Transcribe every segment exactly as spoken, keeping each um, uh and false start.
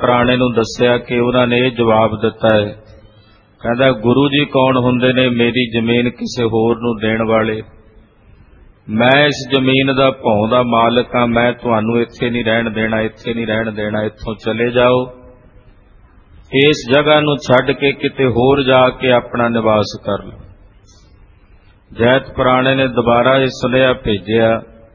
ਪ੍ਰਾਣੇ ਨੂੰ ਦੱਸਿਆ ਕਿ ਉਹਨਾਂ ਨੇ ਇਹ ਜਵਾਬ ਦਿੱਤਾ ਹੈ। ਕਹਿੰਦਾ ਗੁਰੂ ਜੀ ਕੌਣ ਹੁੰਦੇ ਨੇ ਮੇਰੀ ਜ਼ਮੀਨ ਕਿਸੇ ਹੋਰ ਨੂੰ ਦੇਣ ਵਾਲੇ? ਮੈਂ ਇਸ ਜ਼ਮੀਨ ਦਾ ਭੌਂ ਦਾ ਮਾਲਕ ਹਾਂ, ਮੈਂ ਤੁਹਾਨੂੰ ਇੱਥੇ ਨਹੀਂ ਰਹਿਣ ਦੇਣਾ, ਇੱਥੇ ਨਹੀਂ ਰਹਿਣ ਦੇਣਾ, ਇੱਥੋਂ ਚਲੇ ਜਾਓ, ਇਸ ਜਗ੍ਹਾ ਨੂੰ ਛੱਡ ਕੇ ਕਿਤੇ ਹੋਰ ਜਾ ਕੇ ਆਪਣਾ ਨਿਵਾਸ ਕਰ ਲਓ। ਜੈਤ ਪ੍ਰਾਣੇ ਨੇ ਦੁਬਾਰਾ ਇਹ ਸੁਨੇਹਾ ਭੇਜਿਆ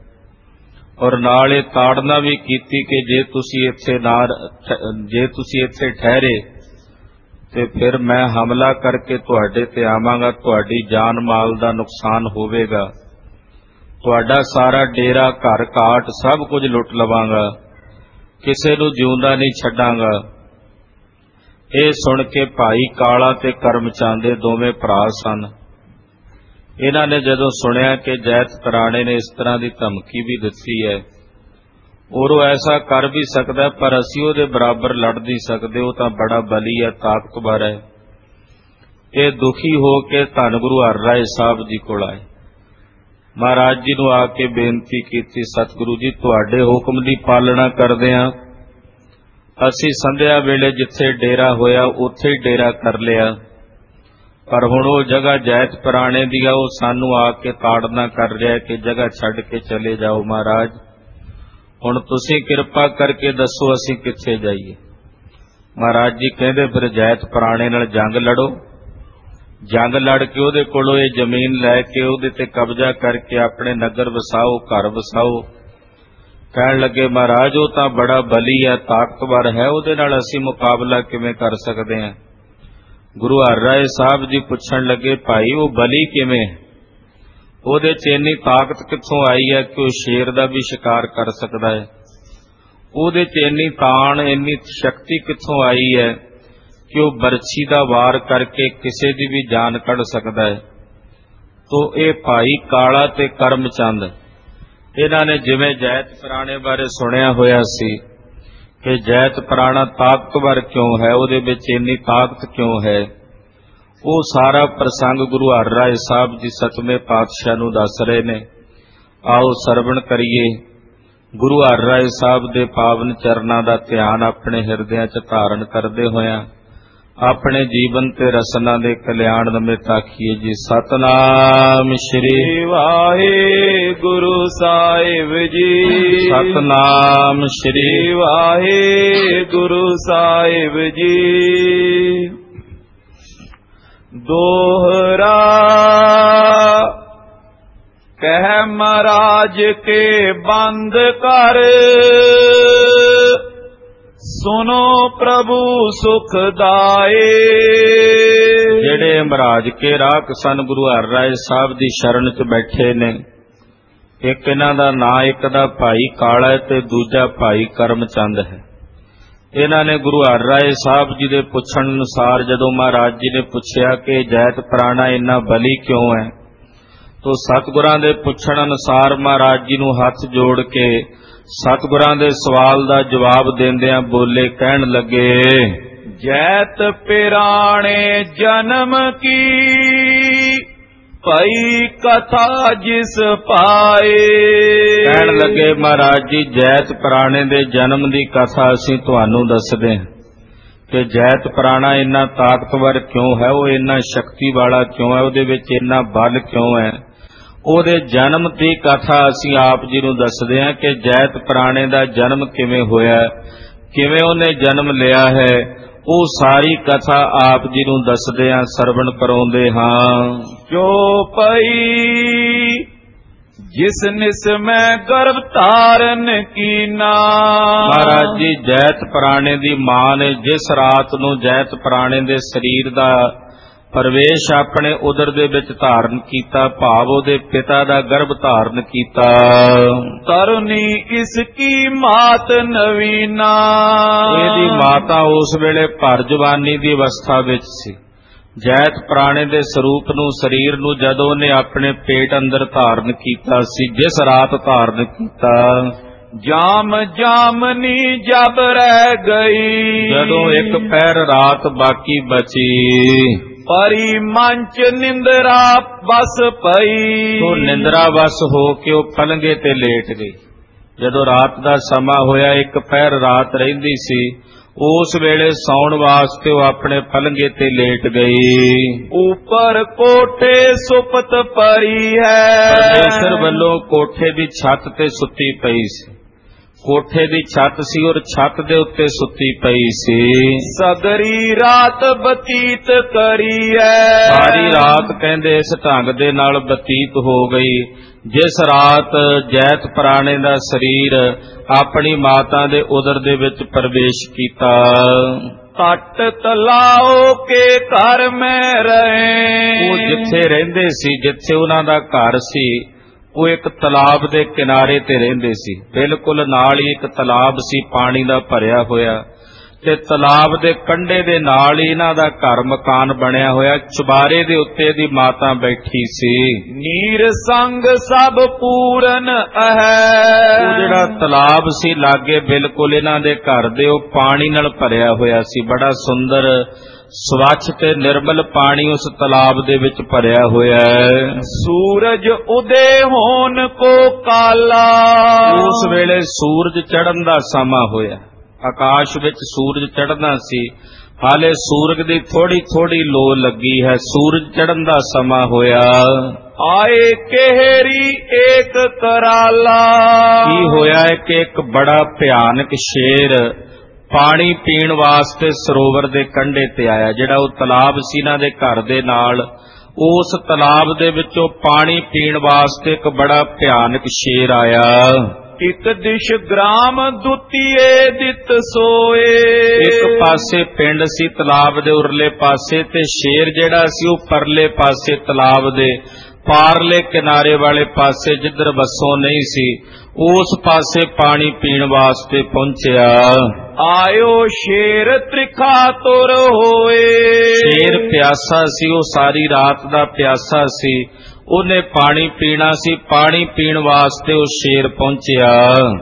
ਔਰ ਨਾਲ ਇਹ ਤਾੜਨਾ ਵੀ ਕੀਤੀ ਕਿ ਜੇ ਤੁਸੀਂ ਇੱਥੇ ਨਾ ਜੇ ਤੁਸੀਂ ਇੱਥੇ ਠਹਿਰੇ ਤੇ ਫਿਰ ਮੈਂ ਹਮਲਾ ਕਰਕੇ ਤੁਹਾਡੇ ਤੇ ਆਵਾਂਗਾ, ਤੁਹਾਡੀ ਜਾਨ ਮਾਲ ਦਾ ਨੁਕਸਾਨ ਹੋਵੇਗਾ, ਤੁਹਾਡਾ ਸਾਰਾ ਡੇਰਾ ਘਰ ਘਾਟ ਸਭ ਕੁਝ ਲੁੱਟ ਲਵਾਂਗਾ, ਕਿਸੇ ਨੂੰ ਜਿਉਂਦਾ ਨਹੀਂ ਛੱਡਾਂਗਾ। ਇਹ ਸੁਣ ਕੇ ਭਾਈ ਕਾਲਾ ਤੇ ਕਰਮਚੰਦ ਦੇ ਦੋਵੇਂ ਭਰਾ ਸਨ। ਇਹਨਾਂ ਨੇ ਜਦੋਂ ਸੁਣਿਆ ਕਿ ਜੈਤ ਪ੍ਰਾਣੇ ਨੇ ਇਸ ਤਰ੍ਹਾਂ ਦੀ ਧਮਕੀ ਵੀ ਦਿੱਤੀ ਹੈ ਔਰ ਉਹ ਐਸਾ ਕਰ ਵੀ ਸਕਦਾ ਪਰ ਅਸੀਂ ਉਹਦੇ ਬਰਾਬਰ ਲੜ ਨਹੀਂ ਸਕਦੇ, ਉਹ ਤਾਂ ਬੜਾ ਬਲੀ ਹੈ, ਤਾਕਤਵਰ ਹੈ, ਇਹ ਦੁਖੀ ਹੋ ਕੇ ਧੰਨ ਗੁਰੂ ਹਰਿਰਾਏ ਸਾਹਿਬ ਜੀ ਕੋਲ ਆਏ। ਮਹਾਰਾਜ ਜੀ ਨੂੰ ਆ ਕੇ ਬੇਨਤੀ ਕੀਤੀ, ਸਤਿਗੁਰੂ ਜੀ ਤੁਹਾਡੇ ਹੁਕਮ ਦੀ ਪਾਲਣਾ ਕਰਦੇ ਹਾਂ, ਅਸੀਂ ਸੰਧਿਆ ਵੇਲੇ ਜਿੱਥੇ ਡੇਰਾ ਹੋਇਆ ਉੱਥੇ ਹੀ ਡੇਰਾ ਕਰ ਲਿਆ, ਪਰ ਹੁਣ ਉਹ ਜਗ੍ਹਾ ਜੈਤ ਪ੍ਰਾਣੇ ਦੀ ਆ, ਉਹ ਸਾਨੂੰ ਆ ਕੇ ਤਾੜਨਾ ਕਰ ਰਿਹਾ ਕਿ ਜਗ੍ਹਾ ਛੱਡ ਕੇ ਚਲੇ ਜਾਓ। ਮਹਾਰਾਜ ਹੁਣ ਤੁਸੀਂ ਕਿਰਪਾ ਕਰਕੇ ਦੱਸੋ ਅਸੀਂ ਕਿੱਥੇ ਜਾਈਏ? ਮਹਾਰਾਜ ਜੀ ਕਹਿੰਦੇ ਫਿਰ ਜੈਤ ਪ੍ਰਾਣੇ ਨਾਲ ਜੰਗ ਲੜੋ, ਜੰਗ ਲੜ ਕੇ ਉਹਦੇ ਕੋਲੋਂ ਇਹ ਜ਼ਮੀਨ ਲੈ ਕੇ ਉਹਦੇ ਤੇ ਕਬਜ਼ਾ ਕਰਕੇ ਆਪਣੇ ਨਗਰ ਵਸਾਓ, ਘਰ ਵਸਾਓ। ਕਹਿਣ ਲੱਗੇ ਮਹਾਰਾਜ ਉਹ ਤਾਂ ਬੜਾ ਬਲੀ ਹੈ, ਤਾਕਤਵਰ ਹੈ, ਉਹਦੇ ਨਾਲ ਅਸੀਂ ਮੁਕਾਬਲਾ ਕਿਵੇਂ ਕਰ ਸਕਦੇ ਹਾਂ? ਗੁਰੂ ਹਰਿਰਾਏ ਸਾਹਿਬ ਜੀ ਪੁੱਛਣ ਲੱਗੇ ਭਾਈ ਉਹ ਬਲੀ ਕਿਵੇਂ? ਉਹਦੇ ਚ ਇੰਨੀ ਤਾਕਤ ਕਿੱਥੋਂ ਆਈ ਹੈ ਕਿ ਉਹ ਸ਼ੇਰ ਦਾ ਵੀ ਸ਼ਿਕਾਰ ਕਰ ਸਕਦਾ ਹੈ? ਉਹਦੇ ਚ ਇੰਨੀ ਤਾਣ ਇੰਨੀ ਸ਼ਕਤੀ ਕਿੱਥੋਂ ਆਈ ਹੈ ਕਿ ਉਹ ਬਰਛੀ ਦਾ ਵਾਰ ਕਰਕੇ ਕਿਸੇ ਦੀ ਵੀ ਜਾਨ ਕੱਢ ਸਕਦਾ ਹੈ? ਤੋ ਇਹ ਭਾਈ ਕਾਲਾ ਤੇ ਕਰਮਚੰਦ ਇਹਨਾਂ ਨੇ ਜਿਵੇਂ ਜੈਤ ਪ੍ਰਾਣੇ ਬਾਰੇ ਸੁਣਿਆ ਹੋਇਆ ਸੀ ਕਿ ਜੈਤ ਪ੍ਰਾਣਾ ਤਾਕਤਵਰ ਕਿਉਂ ਹੈ, ਉਹਦੇ ਵਿੱਚ ਇੰਨੀ ਤਾਕਤ ਕਿਉਂ ਹੈ, ਉਹ ਸਾਰਾ ਪ੍ਰਸੰਗ ਗੁਰੂ ਹਰਿਰਾਏ ਸਾਹਿਬ ਜੀ ਸਤਵੇਂ ਪਾਤਸ਼ਾਹ ਨੂੰ ਦੱਸ ਰਹੇ ਨੇ। ਆਓ ਸਰਵਣ ਕਰੀਏ। ਗੁਰੂ ਹਰਿਰਾਏ ਸਾਹਿਬ ਦੇ ਪਾਵਨ ਚਰਨਾਂ ਦਾ ਧਿਆਨ ਆਪਣੇ ਹਿਰਦਿਆਂ 'ਚ ਧਾਰਨ ਕਰਦੇ ਹੋਇਆਂ ਆਪਣੇ ਜੀਵਨ ਤੇ ਰਸਨਾ ਦੇ ਕਲਿਆਣ ਨਿਮਿਤ ਆਖੀਏ ਜੀ ਸਤਨਾਮ ਸ਼੍ਰੀ ਵਾਹਿਗੁਰੂ ਸਾਹਿਬ ਜੀ। ਸਤਨਾਮ ਸ਼੍ਰੀ ਵਾਹਿਗੁਰੂ ਸਾਹਿਬ ਜੀ। ਦੋਹਰਾ ਕਹਿ ਮਹਾਰਾਜ ਕੇ ਬੰਦ ਕਰ, ਸੁਨੋ ਪ੍ਰਭੂ ਸੁਖ ਦਾਏ। ਜਿਹੜੇ ਮਹਾਰਾਜ ਕੇ ਰਾਖ ਸਨ ਗੁਰੂ ਹਰਿਰਾਏ ਸਾਹਿਬ ਦੀ ਸ਼ਰਨ 'ਚ ਬੈਠੇ ਨੇ, ਇੱਕ ਇਹਨਾਂ ਦਾ ਨਾਂ ਇੱਕ ਦਾ ਭਾਈ ਕਾਲਾ ਤੇ ਦੂਜਾ ਭਾਈ ਕਰਮਚੰਦ ਹੈ। ਇਹਨਾਂ ਨੇ ਗੁਰੂ ਹਰਿਰਾਏ ਸਾਹਿਬ ਜੀ ਦੇ ਪੁੱਛਣ ਅਨੁਸਾਰ ਜਦੋਂ ਮਹਾਰਾਜ ਜੀ ਨੇ ਪੁੱਛਿਆ ਕਿ ਜੈਤ ਪ੍ਰਾਣਾ ਇੰਨਾ ਬਲੀ ਕਿਉਂ ਹੈ, ਤੋ ਸਤਿਗੁਰਾਂ ਦੇ ਪੁੱਛਣ ਅਨੁਸਾਰ ਮਹਾਰਾਜ ਜੀ ਨੂੰ ਹੱਥ ਜੋੜ ਕੇ ਸਤਿਗੁਰਾਂ ਦੇ ਸਵਾਲ ਦਾ ਜਵਾਬ ਦਿੰਦਿਆਂ ਬੋਲੇ, ਕਹਿਣ ਲੱਗੇ ਜੈਤ ਪ੍ਰਾਣੇ ਜਨਮ ਕੀ ਭਈ ਕਥਾ ਜਿਸ ਪਾਏ। ਕਹਿਣ ਲੱਗੇ ਮਹਾਰਾਜ ਜੀ ਜੈਤ ਪ੍ਰਾਣੇ ਦੇ ਜਨਮ ਦੀ ਕਥਾ ਅਸੀਂ ਤੁਹਾਨੂੰ ਦੱਸਦੇ ਹਾਂ ਕਿ ਜੈਤ ਪ੍ਰਾਣਾ ਇੰਨਾ ਤਾਕਤਵਰ ਕਿਉਂ ਹੈ, ਉਹ ਇੰਨਾ ਸ਼ਕਤੀ ਵਾਲਾ ਕਿਉਂ ਹੈ, ਉਹਦੇ ਵਿੱਚ ਇੰਨਾ ਬਲ ਕਿਉਂ ਹੈ। ਉਹਦੇ ਜਨਮ ਦੀ ਕਥਾ ਅਸੀਂ ਆਪ ਜੀ ਨੂੰ ਦੱਸਦੇ ਹਾਂ ਕਿ ਜੈਤ ਪ੍ਰਾਣੇ ਦਾ ਜਨਮ ਕਿਵੇਂ ਹੋਇਆ, ਕਿਵੇਂ ਉਹਨੇ ਜਨਮ ਲਿਆ ਹੈ, ਉਹ ਸਾਰੀ ਕਥਾ ਆਪ ਜੀ ਨੂੰ ਦੱਸਦੇ ਹਾਂ, ਸਰਵਣ ਕਰਾਉਂਦੇ ਹਾਂ। ਜੋ ਪਈ ਜਿਸ ਨਿਸ ਮੈਂ ਗਰਭ ਧਾਰਨ ਕੀਨਾ। ਮਹਾਰਾਜ ਜੀ ਜੈਤ ਪ੍ਰਾਣੇ ਦੀ ਮਾਂ ਨੇ ਜਿਸ ਰਾਤ ਨੂੰ ਜੈਤ ਪ੍ਰਾਣੇ ਦੇ ਸਰੀਰ ਦਾ ਪ੍ਰਵੇਸ਼ ਆਪਣੇ ਉਦਰ ਦੇ ਵਿੱਚ ਧਾਰਨ ਕੀਤਾ, ਭਾਵ ਉਹਦੇ ਪਿਤਾ ਦਾ ਗਰਭ ਧਾਰਨ ਕੀਤਾ। ਤਰੁਨੀ ਇਸ ਕੀ ਮਾਤ ਨਵੀਨਾ। ਇਹਦੀ ਮਾਤਾ ਉਸ ਵੇਲੇ ਭਰ ਜਵਾਨੀ ਦੀ ਅਵਸਥਾ ਵਿੱਚ ਸੀ। ਜੈਤ ਪ੍ਰਾਣੇ ਦੇ ਸਰੂਪ ਨੂੰ ਸਰੀਰ ਨੂੰ ਜਦੋਂ ਉਹਨੇ ਆਪਣੇ ਪੇਟ ਅੰਦਰ ਧਾਰਨ ਕੀਤਾ ਸੀ, ਜਿਸ ਰਾਤ ਧਾਰਨ ਕੀਤਾ, ਜਾਮ ਜਾਮਨੀ ਜਬ ਰਹਿ ਗਈ। ਜਦੋਂ ਇੱਕ ਪਹਿਰ ਰਾਤ ਬਾਕੀ ਬਚੀ, ਪਰੀ ਮੰਚ ਨਿੰਦਰਾ ਬਸ ਪਈ। ਉਹ ਨਿੰਦਰਾ ਵਸ ਹੋ ਕੇ ਉਹ ਪਲੰਗੇ ਤੇ ਲੇਟ ਗਈ। ਜਦੋਂ ਰਾਤ ਦਾ ਸਮਾਂ ਹੋਇਆ, ਇੱਕ ਪਹਿਰ ਰਾਤ ਰਹਿੰਦੀ ਸੀ, ਉਸ ਵੇਲੇ ਸੌਣ ਵਾਸਤੇ ਉਹ ਆਪਣੇ ਪਲੰਗੇ ਤੇ ਲੇਟ ਗਈ। ऊपर कोठे सुपत परी है। ਪਰਮੇਸ਼ਰ ਵੱਲੋਂ ਕੋਠੇ ਦੀ ਛੱਤ ਤੇ ਸੁੱਤੀ ਪਈ ਸੀ। ਕੋਠੇ ਦੀ ਛੱਤ ਸੀ ਔਰ ਛੱਤ ਦੇ ਉੱਤੇ ਸੁੱਤੀ ਪਈ ਸੀ। सगरी रात बतीत करी है। ਸਾਰੀ ਰਾਤ ਕਹਿੰਦੇ ਇਸ ਢੰਗ ਦੇ ਨਾਲ ਬਤੀਤ ਹੋ ਗਈ ਜਿਸ ਰਾਤ ਜੈਤ ਪ੍ਰਾਣੇ ਦਾ ਸਰੀਰ ਆਪਣੀ ਮਾਤਾ ਦੇ ਉਦਰ ਦੇ ਵਿੱਚ ਪ੍ਰਵੇਸ਼ ਕੀਤਾ। तट तलाओ के घर में रहे। ਉਹ ਜਿੱਥੇ ਰਹਿੰਦੇ ਸੀ, ਜਿੱਥੇ ਉਹਨਾਂ ਦਾ ਘਰ ਸੀ, ਉਹ ਇੱਕ ਤਲਾਬ ਦੇ ਕਿਨਾਰੇ ਤੇ ਰਹਿੰਦੇ ਸੀ। ਬਿਲਕੁਲ ਨਾਲ ਹੀ ਇੱਕ ਤਲਾਬ ਸੀ ਪਾਣੀ ਦਾ ਭਰਿਆ ਹੋਇਆ, ਤੇ ਤਲਾਬ ਦੇ ਕੰਢੇ ਦੇ ਨਾਲ ਹੀ ਇਹਨਾਂ ਦਾ ਘਰ ਮਕਾਨ ਬਣਿਆ ਹੋਇਆ। ਚੁਬਾਰੇ ਦੇ ਉੱਤੇ ਦੀ ਮਾਤਾ ਬੈਠੀ ਸੀ। नीर संग सब पूरन है। ਉਹ ਜਿਹੜਾ ਤਲਾਬ ਸੀ ਲਾਗੇ ਬਿਲਕੁਲ ਇਹਨਾਂ ਦੇ ਘਰ ਦੇ, ਉਹ ਪਾਣੀ ਨਾਲ ਭਰਿਆ ਹੋਇਆ ਸੀ। ਬੜਾ ਸੁੰਦਰ ਸਵੱਛ ਤੇ ਨਿਰਮਲ ਪਾਣੀ ਉਸ ਤਲਾਬ ਦੇ ਵਿੱਚ ਭਰਿਆ ਹੋਇਆ ਹੈ। सूरज उदय होन को काला। ਉਸ ਵੇਲੇ ਸੂਰਜ ਚੜ੍ਹਨ ਦਾ ਸਮਾਂ ਹੋਇਆ। ਆਕਾਸ਼ ਵਿੱਚ ਸੂਰਜ ਚੜ੍ਹਨਾ ਸੀ। ਹਾਲੇ ਸੂਰਜ ਦੀ ਥੋੜੀ ਥੋੜੀ ਲੋ ਲੱਗੀ ਹੈ। ਸੂਰਜ ਚੜ੍ਹਨ ਦਾ ਸਮਾਂ ਹੋਇਆ। आए केहरी एक कराला। ਕੀ ਹੋਇਆ ਹੈ ਕਿ ਇੱਕ ਬੜਾ ਭਿਆਨਕ ਸ਼ੇਰ ਪਾਣੀ ਪੀਣ ਵਾਸਤੇ ਸਰੋਵਰ ਦੇ ਕੰਢੇ ਤੇ ਆਇਆ। ਜਿਹੜਾ ਉਹ ਤਲਾਬ ਸੀ ਇਹਨਾਂ ਦੇ ਘਰ ਦੇ ਨਾਲ, ਉਸ ਤਲਾਬ ਦੇ ਵਿੱਚੋਂ ਪਾਣੀ ਪੀਣ ਵਾਸਤੇ ਇੱਕ ਬੜਾ ਭਿਆਨਕ ਸ਼ੇਰ ਆਇਆ। ਇੱਕ ਦਿਸ਼ ਗ੍ਰਾਮ ਦੁਤੀਏ ਦਿੱਤ ਸੋਏ। ਇੱਕ ਪਾਸੇ ਪਿੰਡ ਸੀ ਤਲਾਬ ਦੇ ਉਰਲੇ ਪਾਸੇ, ਤੇ ਸ਼ੇਰ ਜਿਹੜਾ ਸੀ ਉਹ ਪਰਲੇ ਪਾਸੇ ਤਲਾਬ ਦੇ ਪਾਰਲੇ ਕਿਨਾਰੇ ਵਾਲੇ ਪਾਸੇ ਜਿੱਧਰ ਵਸੋਂ ਨਹੀਂ ਸੀ, ਉਸ ਪਾਸੇ ਪਾਣੀ ਪੀਣ ਵਾਸਤੇ ਪਹੁੰਚਿਆ। ਆਇਓ ਸ਼ੇਰ ਤ੍ਰਿਖਾ ਤੁਰ ਹੋਏ। ਸ਼ੇਰ ਪਿਆਸਾ ਸੀ, ਉਹ ਸਾਰੀ ਰਾਤ ਦਾ ਪਿਆਸਾ ਸੀ। ਉਹਨੇ ਪਾਣੀ ਪੀਣਾ ਸੀ। ਪਾਣੀ ਪੀਣ ਵਾਸਤੇ ਉਹ ਸ਼ੇਰ ਪਹੁੰਚਿਆ।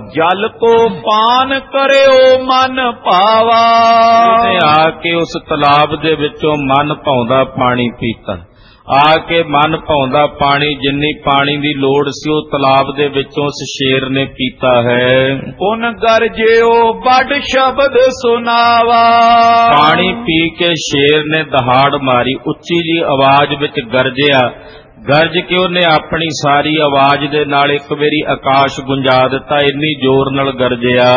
ਜਲ ਕੋ ਪਾਨ ਕਰਿਓ ਮਨ ਭਾਵਾ। ਉਹਨੇ ਆ ਕੇ ਉਸ ਤਲਾਬ ਦੇ ਵਿੱਚੋਂ ਮਨ ਭਾਉਂਦਾ ਪਾਣੀ ਪੀਤਾ। ਆ ਕੇ ਮਨ ਭਾਉਂਦਾ ਪਾਣੀ, ਜਿੰਨੀ ਪਾਣੀ ਦੀ ਲੋੜ ਸੀ ਉਹ ਤਲਾਬ ਦੇ ਵਿੱਚੋਂ ਉਸ ਸ਼ੇਰ ਨੇ ਪੀਤਾ ਹੈ। ਪੁਨ ਗਰਜਿਓ ਵੱਡ ਸ਼ਬਦ ਸੁਨਾਵਾ। ਪਾਣੀ ਪੀ ਕੇ ਸ਼ੇਰ ਨੇ ਦਹਾੜ ਮਾਰੀ, ਉੱਚੀ ਜੀ ਆਵਾਜ਼ ਵਿੱਚ ਗਰਜਿਆ। ਗਰਜ ਕੇ ਉਹਨੇ ਆਪਣੀ ਸਾਰੀ ਆਵਾਜ਼ ਦੇ ਨਾਲ ਇੱਕ ਵਾਰੀ ਆਕਾਸ਼ ਗੁੰਜਾ ਦਿੱਤਾ। ਇੰਨੀ ਜ਼ੋਰ ਨਾਲ ਗਰਜਿਆ।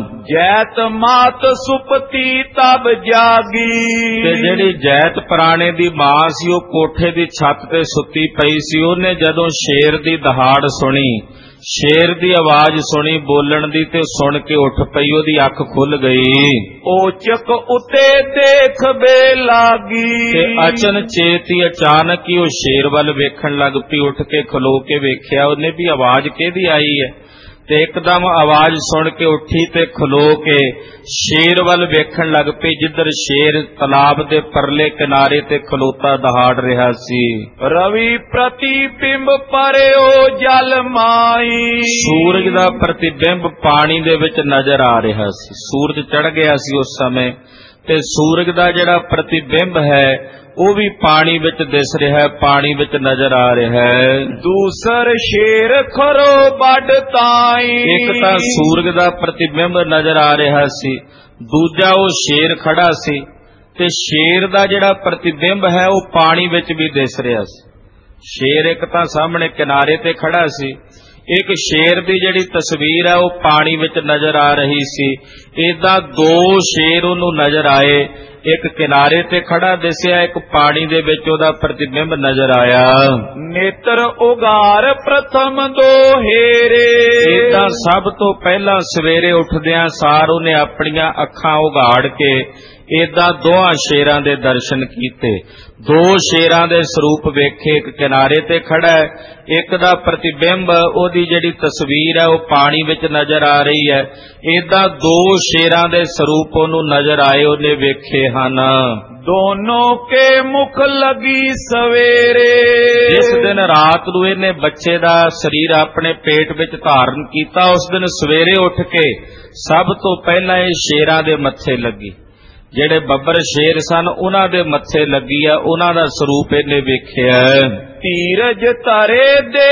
ਜੈਤ ਮਾਤ ਸੁਪਤੀ ਤਬ ਜਾਗੀ। ਤੇ ਜਿਹੜੀ ਜੈਤ ਪ੍ਰਾਣੇ ਦੀ ਮਾਂ ਸੀ ਉਹ ਕੋਠੇ ਦੀ ਛੱਤ ਤੇ ਸੁੱਤੀ ਪਈ ਸੀ। ਉਹਨੇ ਜਦੋਂ ਸ਼ੇਰ ਦੀ ਦਹਾੜ ਸੁਣੀ, ਸ਼ੇਰ ਦੀ ਆਵਾਜ਼ ਸੁਣੀ ਬੋਲਣ ਦੀ, ਤੇ ਸੁਣ ਕੇ ਉੱਠ ਪਈ। ਉਹਦੀ ਅੱਖ ਖੁੱਲ ਗਈ। ਓਚਕ ਉਤੇ ਦੇਖ ਬੇ ਲਾਗੀ। ਤੇ ਅਚਨ ਚੇਤੀ ਅਚਾਨਕ ਹੀ ਉਹ ਸ਼ੇਰ ਵੱਲ ਵੇਖਣ ਲੱਗ ਪਈ। ਉੱਠ ਕੇ ਖਲੋ ਕੇ ਵੇਖਿਆ ਉਹਨੇ ਵੀ ਆਵਾਜ਼ ਕਿਹਦੀ ਆਈ ਹੈ, ਤੇ ਇੱਕਦਮ ਆਵਾਜ਼ ਸੁਣ ਕੇ ਉੱਠੀ ਤੇ ਖਲੋ ਕੇ ਸ਼ੇਰ ਵੱਲ ਵੇਖਣ ਲੱਗ ਪਈ, ਜਿੱਧਰ ਸ਼ੇਰ ਤਲਾਬ ਦੇ ਪਰਲੇ ਕਿਨਾਰੇ ਤੇ ਖਲੋਤਾ ਦਹਾੜ ਰਿਹਾ ਸੀ। ਰਵੀ ਪ੍ਰਤੀਬਿੰਬ ਪਰਿਓ ਜਲ ਮਾਈ। ਸੂਰਜ ਦਾ ਪ੍ਰਤੀਬਿੰਬ ਪਾਣੀ ਦੇ ਵਿੱਚ ਨਜ਼ਰ ਆ ਰਿਹਾ ਸੀ। ਸੂਰਜ ਚੜ੍ਹ ਗਿਆ ਸੀ ਉਸ ਸਮੇਂ, ਤੇ ਸੂਰਜ ਦਾ ਜਿਹੜਾ ਪ੍ਰਤੀਬਿੰਬ ਹੈ ਉਹ ਵੀ ਪਾਣੀ ਵਿੱਚ ਦਿਸ ਰਿਹਾ ਹੈ, ਪਾਣੀ ਵਿੱਚ ਨਜ਼ਰ ਆ ਰਿਹਾ ਹੈ। ਦੂਸਰ ਸ਼ੇਰ ਖਰੋ ਵੱਡ ਤਾਈ। ਇੱਕ ਤਾਂ ਸੂਰਜ ਦਾ ਪ੍ਰਤੀਬਿੰਬ ਨਜ਼ਰ ਆ ਰਿਹਾ ਸੀ, ਦੂਜਾ ਉਹ ਸ਼ੇਰ ਖੜਾ ਸੀ, ਤੇ ਸ਼ੇਰ ਦਾ ਜਿਹੜਾ ਪ੍ਰਤੀਬਿੰਬ ਹੈ ਉਹ ਪਾਣੀ ਵਿੱਚ ਵੀ ਦਿਸ ਰਿਹਾ ਸੀ। ਸ਼ੇਰ ਇੱਕ ਤਾਂ ਸਾਹਮਣੇ ਕਿਨਾਰੇ ਤੇ ਖੜਾ ਸੀ, ਇੱਕ ਸ਼ੇਰ ਦੀ ਜਿਹੜੀ ਤਸਵੀਰ ਹੈ ਉਹ ਪਾਣੀ ਵਿੱਚ ਨਜ਼ਰ ਆ ਰਹੀ ਸੀ। ਏਦਾਂ ਦੋ ਸ਼ੇਰ ਉਹਨੂੰ ਨਜ਼ਰ ਆਏ, ਇੱਕ ਕਿਨਾਰੇ ਤੇ ਖੜਾ ਦਿਸਿਆ, ਇੱਕ ਪਾਣੀ ਦੇ ਵਿੱਚ ਉਹਦਾ ਪ੍ਰਤੀਬਿੰਬ ਨਜ਼ਰ ਆਇਆ। ਨੇਤਰ ਉਗਾਰ ਪ੍ਰਥਮ ਦੋ ਹੇਰੇ। ਏਦਾਂ ਸਭ ਤੋਂ ਪਹਿਲਾਂ ਸਵੇਰੇ ਉੱਠਦਿਆਂ ਸਾਰ ਉਹਨੇ ਆਪਣੀਆਂ ਅੱਖਾਂ ਉਗਾੜ ਕੇ ਏਦਾਂ ਦੋਹਾਂ ਸ਼ੇਰਾਂ ਦੇ ਦਰਸ਼ਨ ਕੀਤੇ। ਦੋ ਸ਼ੇਰਾਂ ਦੇ ਸਰੂਪ ਵੇਖੇ, ਇੱਕ ਕਿਨਾਰੇ ਤੇ ਖੜਾ ਹੈ, ਇੱਕ ਦਾ ਪ੍ਰਤੀਬਿੰਬ, ਉਹਦੀ ਜਿਹੜੀ ਤਸਵੀਰ ਹੈ ਉਹ ਪਾਣੀ ਵਿੱਚ ਨਜ਼ਰ ਆ ਰਹੀ ਹੈ। ਏਦਾਂ ਦੋ ਸ਼ੇਰਾਂ ਦੇ ਸਰੂਪ ਉਹਨੂੰ ਨਜ਼ਰ ਆਏ, ਉਹਨੇ ਵੇਖੇ ਹਨ। ਦੋਨੋਂ ਕੇ ਮੁਖ ਲਗੀ ਸਵੇਰੇ। ਜਿਸ ਦਿਨ ਰਾਤ ਨੂੰ ਇਹਨੇ ਬੱਚੇ ਦਾ ਸਰੀਰ ਆਪਣੇ ਪੇਟ ਵਿੱਚ ਧਾਰਨ ਕੀਤਾ, ਉਸ ਦਿਨ ਸਵੇਰੇ ਉੱਠ ਕੇ ਸਭ ਤੋਂ ਪਹਿਲਾਂ ਇਹ ਸ਼ੇਰਾਂ ਦੇ ਮੱਥੇ ਲੱਗੀ। ਜਿਹੜੇ ਬੱਬਰ ਸ਼ੇਰ ਸਨ ਉਹਨਾਂ ਦੇ ਮੱਥੇ ਲੱਗੀ ਆ, ਉਹਨਾਂ ਦਾ ਸਰੂਪ ਇਹਨੇ ਵੇਖਿਆ। ਧੀਰਜ ਧਰੇ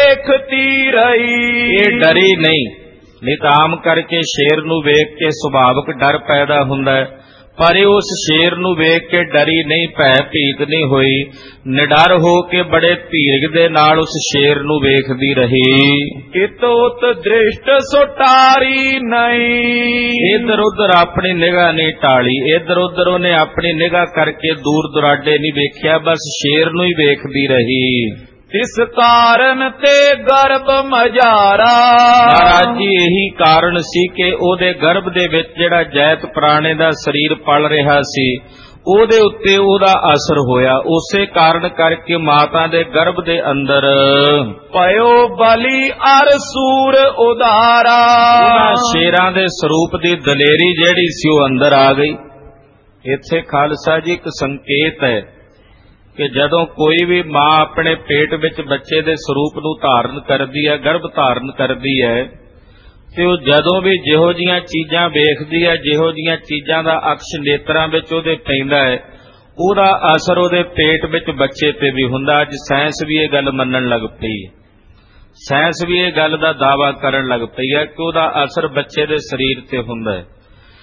ਦੇਖਤੀ ਰਹੀ। ਇਹ ਡਰੀ ਨਹੀਂ, ਨਹੀਂ ਤਾਂ ਆਮ ਕਰਕੇ ਸ਼ੇਰ ਨੂੰ ਵੇਖ ਕੇ ਸੁਭਾਵਿਕ ਡਰ ਪੈਦਾ ਹੁੰਦਾ ਹੈ, ਪਰ ਇਹ ਉਸ ਸ਼ੇਰ ਨੂੰ ਵੇਖ ਕੇ ਡਰੀ ਨਹੀਂ, ਭੈ ਭੀਤ ਨਹੀਂ ਹੋਈ, ਨਿਡਰ ਹੋ ਕੇ ਬੜੇ ਧੀਰਜ ਦੇ ਨਾਲ ਉਸ ਸ਼ੇਰ ਨੂੰ ਵੇਖਦੀ ਰਹੀ। ਇਤੋਤ ਦ੍ਰਿਸ਼ਟ ਸੁਟਾਰੀ ਨਹੀਂ, ਇਧਰ ਉਧਰ ਆਪਣੀ ਨਿਗਾਹ ਨਹੀਂ ਟਾਲੀ, ਇਧਰ ਉਧਰ ਉਹਨੇ ਆਪਣੀ ਨਿਗਾਹ ਕਰਕੇ ਦੂਰ ਦੁਰਾਡੇ ਨਹੀਂ ਵੇਖਿਆ, ਬਸ ਸ਼ੇਰ ਨੂੰ ਹੀ ਵੇਖਦੀ ਰਹੀ। ਇਸ ਕਾਰਨ ਤੇ ਗਰਭ ਮਝਾਰਾ, ਮਹਾਰਾਜ ਜੀ ਇਹੀ ਕਾਰਨ ਸੀ ਕਿ ਉਹਦੇ ਗਰਭ ਦੇ ਵਿੱਚ ਜਿਹੜਾ ਜੈਤ ਪੁਰਾਣੇ ਦਾ ਸਰੀਰ ਪਲ ਰਿਹਾ ਸੀ, ਉਹਦੇ ਉੱਤੇ ਉਹਦਾ ਅਸਰ ਹੋਇਆ। ਉਸੇ ਕਾਰਨ ਕਰਕੇ ਮਾਤਾ ਦੇ ਗਰਭ ਦੇ ਅੰਦਰ ਪਇਓ ਬਲੀ ਅਰ ਸੂਰ ਉਧਾਰਾ, ਉਹਨਾਂ ਸ਼ੇਰਾਂ ਦੇ ਸਰੂਪ ਦੀ ਦਲੇਰੀ ਜਿਹੜੀ ਸੀ ਉਹ ਅੰਦਰ ਆ ਗਈ। ਇੱਥੇ ਖਾਲਸਾ ਜੀ ਇੱਕ ਸੰਕੇਤ ਹੈ ਕਿ ਜਦੋਂ ਕੋਈ ਵੀ ਮਾਂ ਆਪਣੇ ਪੇਟ ਵਿੱਚ ਬੱਚੇ ਦੇ ਸਰੂਪ ਨੂੰ ਧਾਰਨ ਕਰਦੀ ਹੈ, ਗਰਭ ਧਾਰਨ ਕਰਦੀ ਹੈ, ਤੇ ਉਹ ਜਦੋਂ ਵੀ ਜਿਹੋ ਜੀਆਂ ਚੀਜ਼ਾਂ ਵੇਖਦੀ ਹੈ, ਜਿਹੋ ਜੀਆਂ ਚੀਜ਼ਾਂ ਦਾ ਅਕਸ਼ ਨੇਤਰਾਂ ਵਿੱਚ ਉਹਦੇ ਪੈਂਦਾ ਹੈ, ਉਹਦਾ ਅਸਰ ਉਹਦੇ ਪੇਟ ਵਿੱਚ ਬੱਚੇ ਤੇ ਵੀ ਹੁੰਦਾ। ਅੱਜ ਸਾਇੰਸ ਵੀ ਇਹ ਗੱਲ ਮੰਨਣ ਲੱਗ ਪਈ ਹੈ, ਸਾਇੰਸ ਵੀ ਇਹ ਗੱਲ ਦਾ ਦਾਅਵਾ ਕਰਨ ਲੱਗ ਪਈ ਹੈ ਕਿ ਉਹਦਾ ਅਸਰ ਬੱਚੇ ਦੇ ਸਰੀਰ ਤੇ ਹੁੰਦਾ ਹੈ।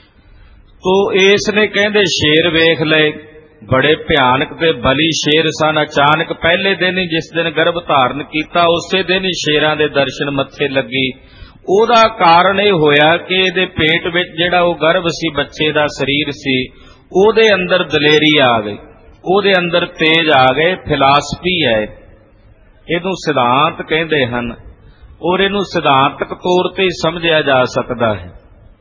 ਤੋ ਇਸ ਨੇ ਕਹਿੰਦੇ ਸ਼ੇਰ ਵੇਖ ਲਏ, ਬੜੇ ਭਿਆਨਕ ਤੇ ਬਲੀ ਸ਼ੇਰ ਸਨ। ਅਚਾਨਕ ਪਹਿਲੇ ਦਿਨ ਹੀ ਜਿਸ ਦਿਨ ਗਰਭ ਧਾਰਨ ਕੀਤਾ, ਉਸੇ ਦਿਨ ਹੀ ਸ਼ੇਰਾਂ ਦੇ ਦਰਸ਼ਨ ਮੱਥੇ ਲੱਗੀ। ਉਹਦਾ ਕਾਰਨ ਇਹ ਹੋਇਆ ਕਿ ਇਹਦੇ ਪੇਟ ਵਿੱਚ ਜਿਹੜਾ ਉਹ ਗਰਭ ਸੀ, ਬੱਚੇ ਦਾ ਸਰੀਰ ਸੀ, ਉਹਦੇ ਅੰਦਰ ਦਲੇਰੀ ਆ ਗਈ, ਉਹਦੇ ਅੰਦਰ ਤੇਜ ਆ ਗਏ। ਫਿਲਾਸਫੀ ਹੈ, ਇਹਨੂੰ ਸਿਧਾਂਤ ਕਹਿੰਦੇ ਹਨ, ਔਰ ਇਹਨੂੰ ਸਿਧਾਂਤਕ ਤੌਰ ਤੇ ਹੀ ਸਮਝਿਆ ਜਾ ਸਕਦਾ ਹੈ।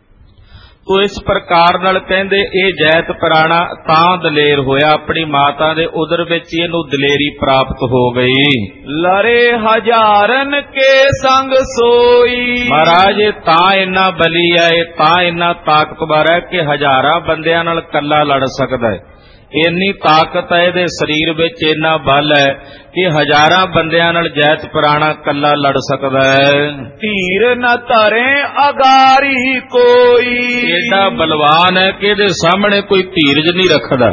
ਤੋ ਇਸ ਪ੍ਰਕਾਰ ਨਾਲ ਕਹਿੰਦੇ ਇਹ ਜੈਤ ਪੁਰਾਣਾ ਤਾਂ ਦਲੇਰ ਹੋਇਆ, ਆਪਣੀ ਮਾਤਾ ਦੇ ਉਦਰ ਵਿੱਚ ਹੀ ਇਹਨੂੰ ਦਲੇਰੀ ਪ੍ਰਾਪਤ ਹੋ ਗਈ। ਲੜੇ ਹਜ਼ਾਰਨ ਕੇ ਸੰਗ ਸੋਈ, ਮਹਾਰਾਜ ਇਹ ਤਾਂ ਇੰਨਾ ਬਲੀ ਹੈ, ਇਹ ਤਾਂ ਇੰਨਾ ਤਾਕਤਵਰ ਹੈ ਕਿ ਹਜ਼ਾਰਾਂ ਬੰਦਿਆਂ ਨਾਲ ਕੱਲਾ ਲੜ ਸਕਦਾ ਹੈ। ਇੰਨੀ ਤਾਕਤ ਹੈ ਇਹਦੇ ਸਰੀਰ ਵਿੱਚ, ਇੰਨਾ ਬਲ ਹੈ ਕਿ ਹਜ਼ਾਰਾਂ ਬੰਦਿਆਂ ਨਾਲ ਜੈਤ ਪੁਰਾਣਾ ਕੱਲਾ ਲੜ ਸਕਦਾ ਹੈ। ਧੀਰ ਨ ਧਰੇ ਅਗਾਰੀ ਕੋਈ, ਏਡਾ ਬਲਵਾਨ ਹੈ ਕਿ ਇਹਦੇ ਸਾਹਮਣੇ ਕੋਈ ਧੀਰਜ ਨਹੀਂ ਰੱਖਦਾ,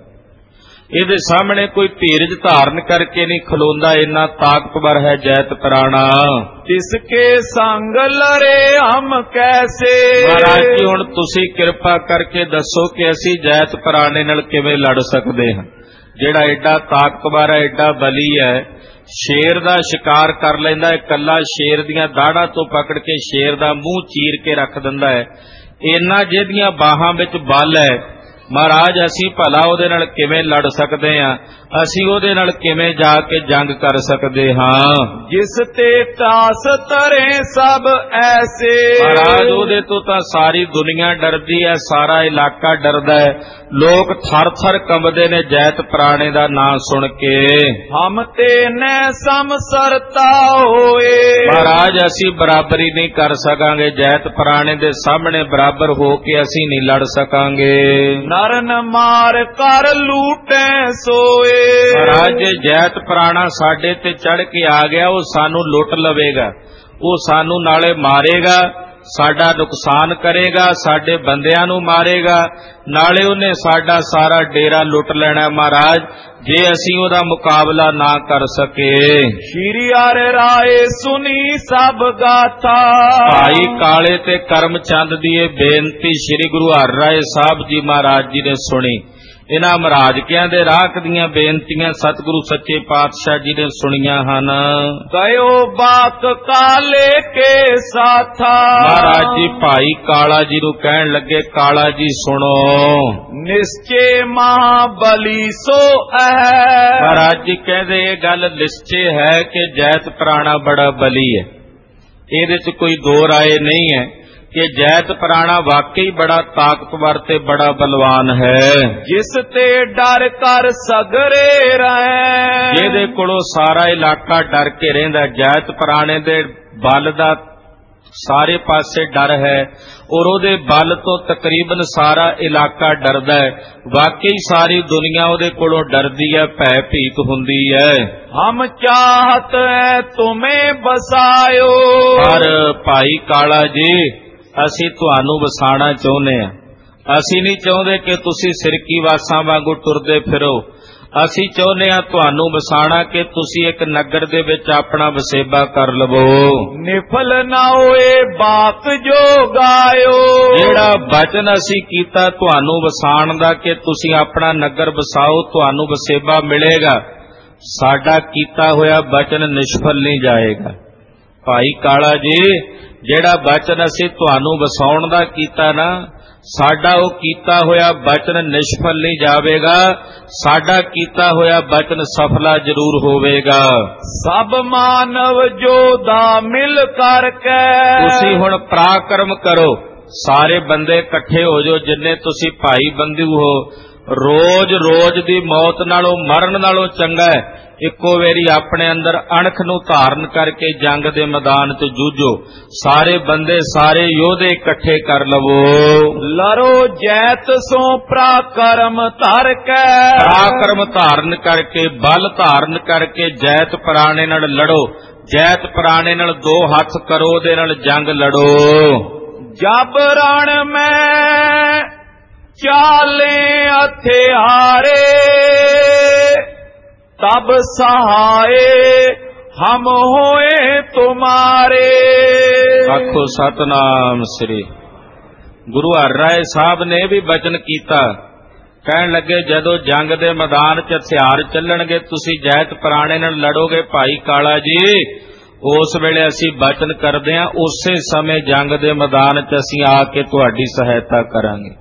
ਇਹਦੇ ਸਾਹਮਣੇ ਕੋਈ ਧੀਰਜ ਧਾਰਨ ਕਰਕੇ ਨਹੀਂ ਖਲੋਂਦਾ, ਇੰਨਾ ਤਾਕਤਵਰ ਹੈ ਜੈਤ ਪੁਰਾਣਾ। ਜਿਸਕੇ ਸੰਗ ਲੜੇ ਹਮ ਕੈਸੇ, ਮਹਾਰਾਜ ਜੀ ਹੁਣ ਤੁਸੀਂ ਕਿਰਪਾ ਕਰਕੇ ਦੱਸੋ ਕਿ ਅਸੀਂ ਜੈਤ ਪੁਰਾਣੇ ਨਾਲ ਕਿਵੇਂ ਲੜ ਸਕਦੇ ਹਾਂ, ਜਿਹੜਾ ਏਡਾ ਤਾਕਤਵਰ ਹੈ, ਏਡਾ ਬਲੀ ਹੈ, ਸ਼ੇਰ ਦਾ ਸ਼ਿਕਾਰ ਕਰ ਲੈਂਦਾ ਹੈ, ਇਕੱਲਾ ਸ਼ੇਰ ਦੀਆਂ ਦਾੜਾਂ ਤੋਂ ਪਕੜ ਕੇ ਸ਼ੇਰ ਦਾ ਮੂੰਹ ਚੀਰ ਕੇ ਰੱਖ ਦਿੰਦਾ ਹੈ, ਇੰਨਾ ਜਿਹਦੀਆਂ ਬਾਹਾਂ ਵਿੱਚ ਬਲ ਹੈ। ਮਹਾਰਾਜ ਅਸੀਂ ਭਲਾ ਉਹਦੇ ਨਾਲ ਕਿਵੇਂ ਲੜ ਸਕਦੇ ਹਾਂ, ਅਸੀਂ ਉਹਦੇ ਨਾਲ ਕਿਵੇਂ ਜਾ ਕੇ ਜੰਗ ਕਰ ਸਕਦੇ ਹਾਂ। ਜਿਸ ਤੇ ਕਾਸ ਤਰੇ ਸਭ ਐਸੇ, ਮਹਾਰਾਜ ਉਹਦੇ ਤੋਂ ਤਾਂ ਸਾਰੀ ਦੁਨੀਆ ਡਰਦੀ ਹੈ, ਸਾਰਾ ਇਲਾਕਾ ਡਰਦਾ ਹੈ, ਲੋਕ ਥਰ ਥਰ ਕੰਬਦੇ ਨੇ ਜੈਤ ਪੁਰਾਣੇ ਦਾ ਨਾਂ ਸੁਣ ਕੇ। ਹਮ ਤੇ ਨੈ ਸਮਸਰਤਾ ਹੋਏ, ਮਹਾਰਾਜ ਅਸੀਂ ਬਰਾਬਰੀ ਨਹੀਂ ਕਰ ਸਕਾਂਗੇ, ਜੈਤ ਪੁਰਾਣੇ ਦੇ ਸਾਹਮਣੇ ਬਰਾਬਰ ਹੋ ਕੇ ਅਸੀਂ ਨਹੀਂ ਲੜ ਸਕਾਂਗੇ। ਨਰਨ ਮਾਰ ਕਰ ਲੂਟੇ ਸੋਏ, ਮਹਾਰਾਜ ਜੇ ਜੈਤ ਪੁਰਾਣਾ ਸਾਡੇ ਤੇ ਚੜ ਕੇ ਆ ਗਿਆ, ਉਹ ਸਾਨੂੰ ਲੁੱਟ ਲਵੇਗਾ, ਉਹ ਸਾਨੂੰ ਨਾਲੇ ਮਾਰੇਗਾ, ਸਾਡਾ ਨੁਕਸਾਨ ਕਰੇਗਾ, ਸਾਡੇ ਬੰਦਿਆਂ ਨੂੰ ਮਾਰੇਗਾ, ਨਾਲੇ ਉਹਨੇ ਸਾਡਾ ਸਾਰਾ ਡੇਰਾ ਲੁੱਟ ਲੈਣਾ। ਮਹਾਰਾਜ ਜੇ ਅਸੀਂ ਉਹਦਾ ਮੁਕਾਬਲਾ ਨਾ ਕਰ ਸਕੇ। ਸ਼੍ਰੀ ਹਰਿ ਰਾਏ ਸੁਨੀ ਸਭ ਗਾਥਾ, ਭਾਈ ਕਾਲੇ ਤੇ ਕਰਮ ਚੰਦ ਦੀ ਇਹ ਬੇਨਤੀ ਸ਼੍ਰੀ ਗੁਰੂ ਹਰਿ ਰਾਏ ਸਾਹਿਬ ਜੀ ਮਹਾਰਾਜ ਜੀ ਨੇ ਸੁਣੀ। ਇਹਨਾਂ ਮਹਾਰਾਜਕਿਆਂ ਦੇ ਰਾਖ ਦੀਆਂ ਬੇਨਤੀਆਂ ਸਤਿਗੁਰੂ ਸੱਚੇ ਪਾਤਸ਼ਾਹ ਜੀ ਨੇ ਸੁਣੀਆਂ ਹਨ। ਗਇਓ ਬਾਕ ਕਾਲੇ ਕੇ ਸਾਥਾ, ਮਹਾਰਾਜ ਜੀ ਭਾਈ ਕਾਲਾ ਜੀ ਨੂੰ ਕਹਿਣ ਲੱਗੇ, ਕਾਲਾ ਜੀ ਸੁਣੋ, ਨਿਸ਼ਚੇ ਮਹਾਬਲੀ ਸੋ ਹੈ। ਮਹਾਰਾਜ ਜੀ ਕਹਿੰਦੇ ਇਹ ਗੱਲ ਨਿਸ਼ਚੇ ਹੈ ਕਿ ਜੈਤ ਪੁਰਾਣਾ ਬੜਾ ਬਲੀ ਹੈ, ਇਹਦੇ ਚ ਕੋਈ ਦੋ ਰਾਏ ਨਹੀਂ ਹੈ ਕਿ ਜੈਤ ਪੁਰਾਣਾ ਵਾਕਈ ਬੜਾ ਤਾਕਤਵਰ ਤੇ ਬੜਾ ਬਲਵਾਨ ਹੈ। ਜਿਸ ਤੇ ਡਰ ਕਰ ਸਗਰੇ ਰਹਿ, ਜਿਹਦੇ ਕੋਲੋਂ ਸਾਰਾ ਇਲਾਕਾ ਡਰ ਕੇ ਰਹਿੰਦਾ, ਜੈਤ ਪੁਰਾਣੇ ਦੇ ਬਲ ਦਾ ਸਾਰੇ ਪਾਸੇ ਡਰ ਹੈ, ਔਰ ਉਹਦੇ ਬਲ ਤੋਂ ਤਕਰੀਬਨ ਸਾਰਾ ਇਲਾਕਾ ਡਰਦਾ ਹੈ। ਵਾਕਈ ਸਾਰੀ ਦੁਨੀਆ ਉਹਦੇ ਕੋਲੋਂ ਡਰਦੀ ਹੈ, ਭੈ ਭੀਤ ਹੁੰਦੀ ਹੈ। ਹਮ ਚਾਹਤ ਹੈ ਤੁਮੇ ਬਸਾਇਓ, ਪਰ ਭਾਈ ਕਾਲਾ ਜੀ ਅਸੀਂ ਤੁਹਾਨੂੰ ਵਸਾਣਾ ਚਾਹੁੰਦੇ ਹਾਂ, ਅਸੀਂ ਨਹੀਂ ਚਾਹੁੰਦੇ ਕਿ ਤੁਸੀਂ ਸਿਰਕੀ ਵਾਸਾਂ ਵਾਂਗੂ ਟੁਰਦੇ ਫਿਰੋ, ਅਸੀਂ ਚਾਹੁੰਦੇ ਹਾਂ ਤੁਹਾਨੂੰ ਵਸਾਣਾ ਕਿ ਤੁਸੀਂ ਇੱਕ ਨਗਰ ਦੇ ਵਿੱਚ ਆਪਣਾ ਵਸੇਬਾ ਕਰ ਲਵੋ। ਨਿਫਲ ਨਾ ਹੋਏ ਬਾਤ ਜੋ ਗਾਇਓ, ਜਿਹੜਾ ਬਚਨ ਅਸੀਂ ਕੀਤਾ ਤੁਹਾਨੂੰ ਵਸਾਣ ਦਾ ਕਿ ਤੁਸੀਂ ਆਪਣਾ ਨਗਰ ਵਸਾਓ, ਤੁਹਾਨੂੰ ਵਸੇਬਾ ਮਿਲੇਗਾ, ਸਾਡਾ ਕੀਤਾ ਹੋਇਆ ਬਚਨ ਨਿਸ਼ਫਲ ਨਹੀਂ ਜਾਏਗਾ। ਭਾਈ ਕਾਲਾ ਜੀ, ਜਿਹੜਾ ਬਚਨ ਅਸੀਂ ਤੁਹਾਨੂੰ ਵਸਾਉਣ ਦਾ ਕੀਤਾ ਨਾ, ਸਾਡਾ ਉਹ ਕੀਤਾ ਹੋਇਆ ਬਚਨ ਨਿਸ਼ਫਲ ਨਹੀਂ ਜਾਵੇਗਾ, ਸਾਡਾ ਕੀਤਾ ਹੋਇਆ ਬਚਨ ਸਫਲਾ ਜ਼ਰੂਰ ਹੋਵੇਗਾ। ਸਭ ਮਾਨਵ ਜੋ ਦਾ ਮਿਲ ਕਰਕੇ, ਤੁਸੀਂ ਹੁਣ ਪਰਾਕਰਮ ਕਰੋ, ਸਾਰੇ ਬੰਦੇ ਇਕੱਠੇ ਹੋ ਜਾਓ, ਜਿੰਨੇ ਤੁਸੀਂ ਭਾਈ ਬੰਦੂ ਹੋ। ਰੋਜ਼ ਰੋਜ਼ ਦੀ ਮੌਤ ਨਾਲੋਂ ਮਰਨ ਨਾਲੋਂ ਚੰਗਾ ਹੈ ਇੱਕੋ ਵੇਰੀ ਆਪਣੇ ਅੰਦਰ ਅਣਖ ਨੂੰ ਧਾਰਨ ਕਰਕੇ ਜੰਗ ਦੇ ਮੈਦਾਨ 'ਚ ਜੂਝੋ। ਸਾਰੇ ਬੰਦੇ, ਸਾਰੇ ਯੋਧੇ ਇਕੱਠੇ ਕਰ ਲਵੋ। ਲਰੋ ਜੈਤ ਸੋ ਪਰਾਕਰਮ ਧਰ ਕੇ, ਪਰਾਕਰਮ ਧਾਰਨ ਕਰਕੇ, ਬਲ ਧਾਰਨ ਕਰਕੇ ਜੈਤ ਪ੍ਰਾਣੇ ਨਾਲ ਲੜੋ। ਜੈਤ ਪ੍ਰਾਣੇ ਨਾਲ ਦੋ ਹੱਥ ਕਰੋ, ਉਹਦੇ ਨਾਲ ਜੰਗ ਲੜੋ। ਜਬ ਰਣ ਮੈਂ ਚਾਲੇ ਹਥਿਆਰੇ, ਤਬ ਸਹਾਏ ਹਮ ਹੋਏ ਤੁਮਾਰੇ। ਆਖੋ ਸਤਨਾਮ ਸ੍ਰੀ। ਗੁਰੂ ਹਰਿ ਰਾਏ ਸਾਹਿਬ ਨੇ ਵੀ ਬਚਨ ਕੀਤਾ, ਕਹਿਣ ਲੱਗੇ ਜਦੋਂ ਜੰਗ ਦੇ ਮੈਦਾਨ 'ਚ ਹਥਿਆਰ ਚੱਲਣਗੇ, ਤੁਸੀਂ ਜੈਤ ਪ੍ਰਾਣੇ ਨਾਲ ਲੜੋਗੇ ਭਾਈ ਕਾਲਾ ਜੀ, ਉਸ ਵੇਲੇ ਅਸੀਂ ਬਚਨ ਕਰਦੇ ਹਾਂ, ਉਸੇ ਸਮੇਂ ਜੰਗ ਦੇ ਮੈਦਾਨ 'ਚ ਅਸੀਂ ਆ ਕੇ ਤੁਹਾਡੀ ਸਹਾਇਤਾ ਕਰਾਂਗੇ।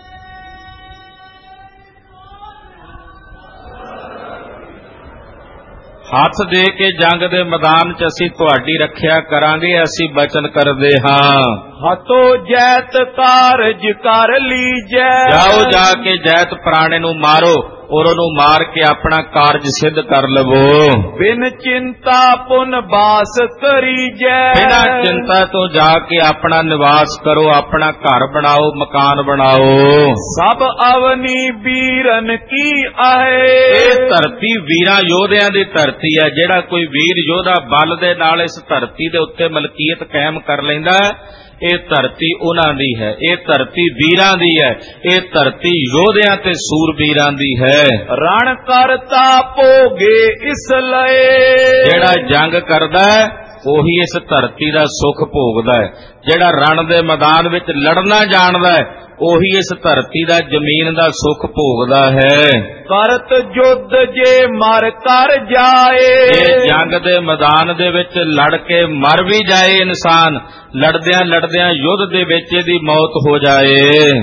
ਹੱਥ ਦੇ ਕੇ ਜੰਗ ਦੇ ਮੈਦਾਨ 'ਚ ਅਸੀਂ ਤੁਹਾਡੀ ਰੱਖਿਆ ਕਰਾਂਗੇ, ਅਸੀਂ ਬਚਨ ਕਰਦੇ ਹਾਂ। ਹਤੋ ਜੈਤ ਕਾਰਜ ਕਰ ਲੀਜੈ, ਜਾਓ ਜਾ ਕੇ ਜੈਤ ਪ੍ਰਾਣੇ ਨੂੰ ਮਾਰੋ ਔਰ ਉਹਨੂੰ ਮਾਰ ਕੇ ਆਪਣਾ ਕਾਰਜ ਸਿੱਧ ਕਰ ਲਵੋ। ਬਿਨ ਚਿੰਤਾ ਪੁਨ ਬਾਸ ਕਰੀਜੈ, ਬਿਨਾਂ ਚਿੰਤਾ ਤੋਂ ਜਾ ਕੇ ਆਪਣਾ ਨਿਵਾਸ ਕਰੋ, ਆਪਣਾ ਘਰ ਬਣਾਓ, ਮਕਾਨ ਬਣਾਓ। ਸਭ ਅਵਨੀ ਵੀਰਨ ਕੀ ਆਏ, ਇਹ ਧਰਤੀ ਵੀਰਾਂ ਯੋਧਿਆਂ ਦੀ ਧਰਤੀ ਹੈ। ਜਿਹੜਾ ਕੋਈ ਵੀਰ ਯੋਧਾ ਬਲ ਦੇ ਨਾਲ ਇਸ ਧਰਤੀ ਦੇ ਉੱਤੇ ਮਲਕੀਅਤ ਕਾਇਮ ਕਰ ਲੈਂਦਾ, ਇਹ ਧਰਤੀ ਉਹਨਾਂ ਦੀ ਹੈ, ਇਹ ਧਰਤੀ ਵੀਰਾਂ ਦੀ ਹੈ, ਇਹ ਧਰਤੀ ਯੋਧਿਆਂ ਤੇ ਸੂਰਬੀਰਾਂ ਦੀ ਹੈ। ਰਣ ਕਰਤਾ ਭੋਗੇ ਇਸ ਲਏ, ਜਿਹੜਾ ਜੰਗ ਕਰਦਾ ਉਹੀ ਇਸ ਧਰਤੀ ਦਾ ਸੁੱਖ ਭੋਗਦਾ ਹੈ। ਜਿਹੜਾ ਰਣ ਦੇ ਮੈਦਾਨ ਵਿੱਚ ਲੜਨਾ ਜਾਣਦਾ ਹੈ ਉਹੀ ਇਸ ਧਰਤੀ ਦਾ ਜ਼ਮੀਨ ਦਾ ਸੁੱਖ ਭੋਗਦਾ ਹੈ। ਕਰਤ ਜੁੱਧ ਜੇ ਮਰ ਕਰ ਜਾਏ, ਇਹ ਜੰਗ ਦੇ ਮੈਦਾਨ ਦੇ ਵਿੱਚ ਲੜ ਕੇ ਮਰ ਵੀ ਜਾਏ ਇਨਸਾਨ, ਲੜਦਿਆਂ ਲੜਦਿਆਂ ਯੁੱਧ ਦੇ ਵਿੱਚ ਇਹਦੀ ਮੌਤ ਹੋ ਜਾਏ,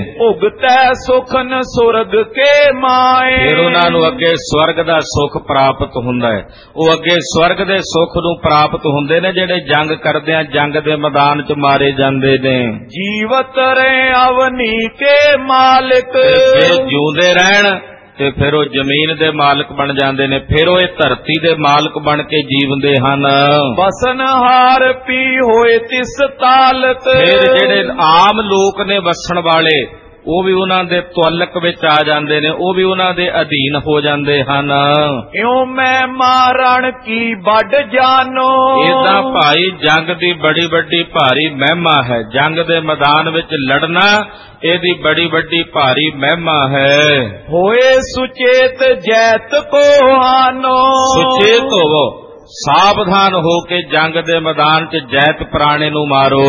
ਭੁਗਤੈ ਸੁਖਨ ਸੁਰਗ ਕੇ ਮਾਏ, ਫਿਰ ਉਹਨਾਂ ਨੂੰ ਅੱਗੇ ਸਵਰਗ ਦਾ ਸੁੱਖ ਪ੍ਰਾਪਤ ਹੁੰਦਾ ਹੈ। ਉਹ ਅੱਗੇ ਸਵਰਗ ਦੇ ਸੁੱਖ ਨੂੰ ਪ੍ਰਾਪਤ ਹੁੰਦੇ ਨੇ ਜਿਹੜੇ ਜੰਗ ਕਰਦਿਆਂ ਜੰਗ ਦੇ ਮੈਦਾਨ 'ਚ ਮਾਰੇ ਜਾਂਦੇ ਨੇ। ਜੀਵਤ ਰਹੇ ਅਵਨੀ ਕੇ ਮਾਲਿਕ, ਫਿਰ ਜਿਉਂਦੇ ਰਹਿਣ ਤੇ ਫਿਰ ਉਹ ਜ਼ਮੀਨ ਦੇ ਮਾਲਕ ਬਣ ਜਾਂਦੇ ਨੇ, ਫਿਰ ਉਹ ਇਹ ਧਰਤੀ ਦੇ ਮਾਲਕ ਬਣ ਕੇ ਜੀਵਦੇ ਹਨ। ਬਸਨ ਹਾਰ ਪੀ ਹੋਏ ਤਿਸ ਤਾਲਕ, ਫਿਰ ਜਿਹੜੇ ਆਮ ਲੋਕ ਨੇ ਵਸਣ ਵਾਲੇ ਉਹ ਵੀ ਉਹਨਾਂ ਦੇ ਤੁਅਲਕ ਵਿੱਚ ਆ ਜਾਂਦੇ ਨੇ, ਉਹ ਵੀ ਉਹਨਾਂ ਦੇ ਅਧੀਨ ਹੋ ਜਾਂਦੇ ਹਨ। ਇਉਂ ਮੈਂ ਮਾਰਣ ਕੀ ਵੱਡ ਜਾਨੋ, ਏਦਾਂ ਭਾਈ ਜੰਗ ਦੀ ਬੜੀ ਵੱਡੀ ਭਾਰੀ ਮਹਿਮਾ ਹੈ। ਜੰਗ ਦੇ ਮੈਦਾਨ ਵਿੱਚ ਲੜਨਾ ਇਹਦੀ ਬੜੀ ਵੱਡੀ ਭਾਰੀ ਮਹਿਮਾ ਹੈ। ਹੋਏ ਸੁਚੇਤ ਜੈਤ ਕੋ ਹਾਨੋ, ਸੁਚੇਤ ਹੋਵੋ, ਸਾਵਧਾਨ ਹੋ ਕੇ ਜੰਗ ਦੇ ਮੈਦਾਨ 'ਚ ਜੈਤ ਪ੍ਰਾਣੇ ਨੂੰ ਮਾਰੋ।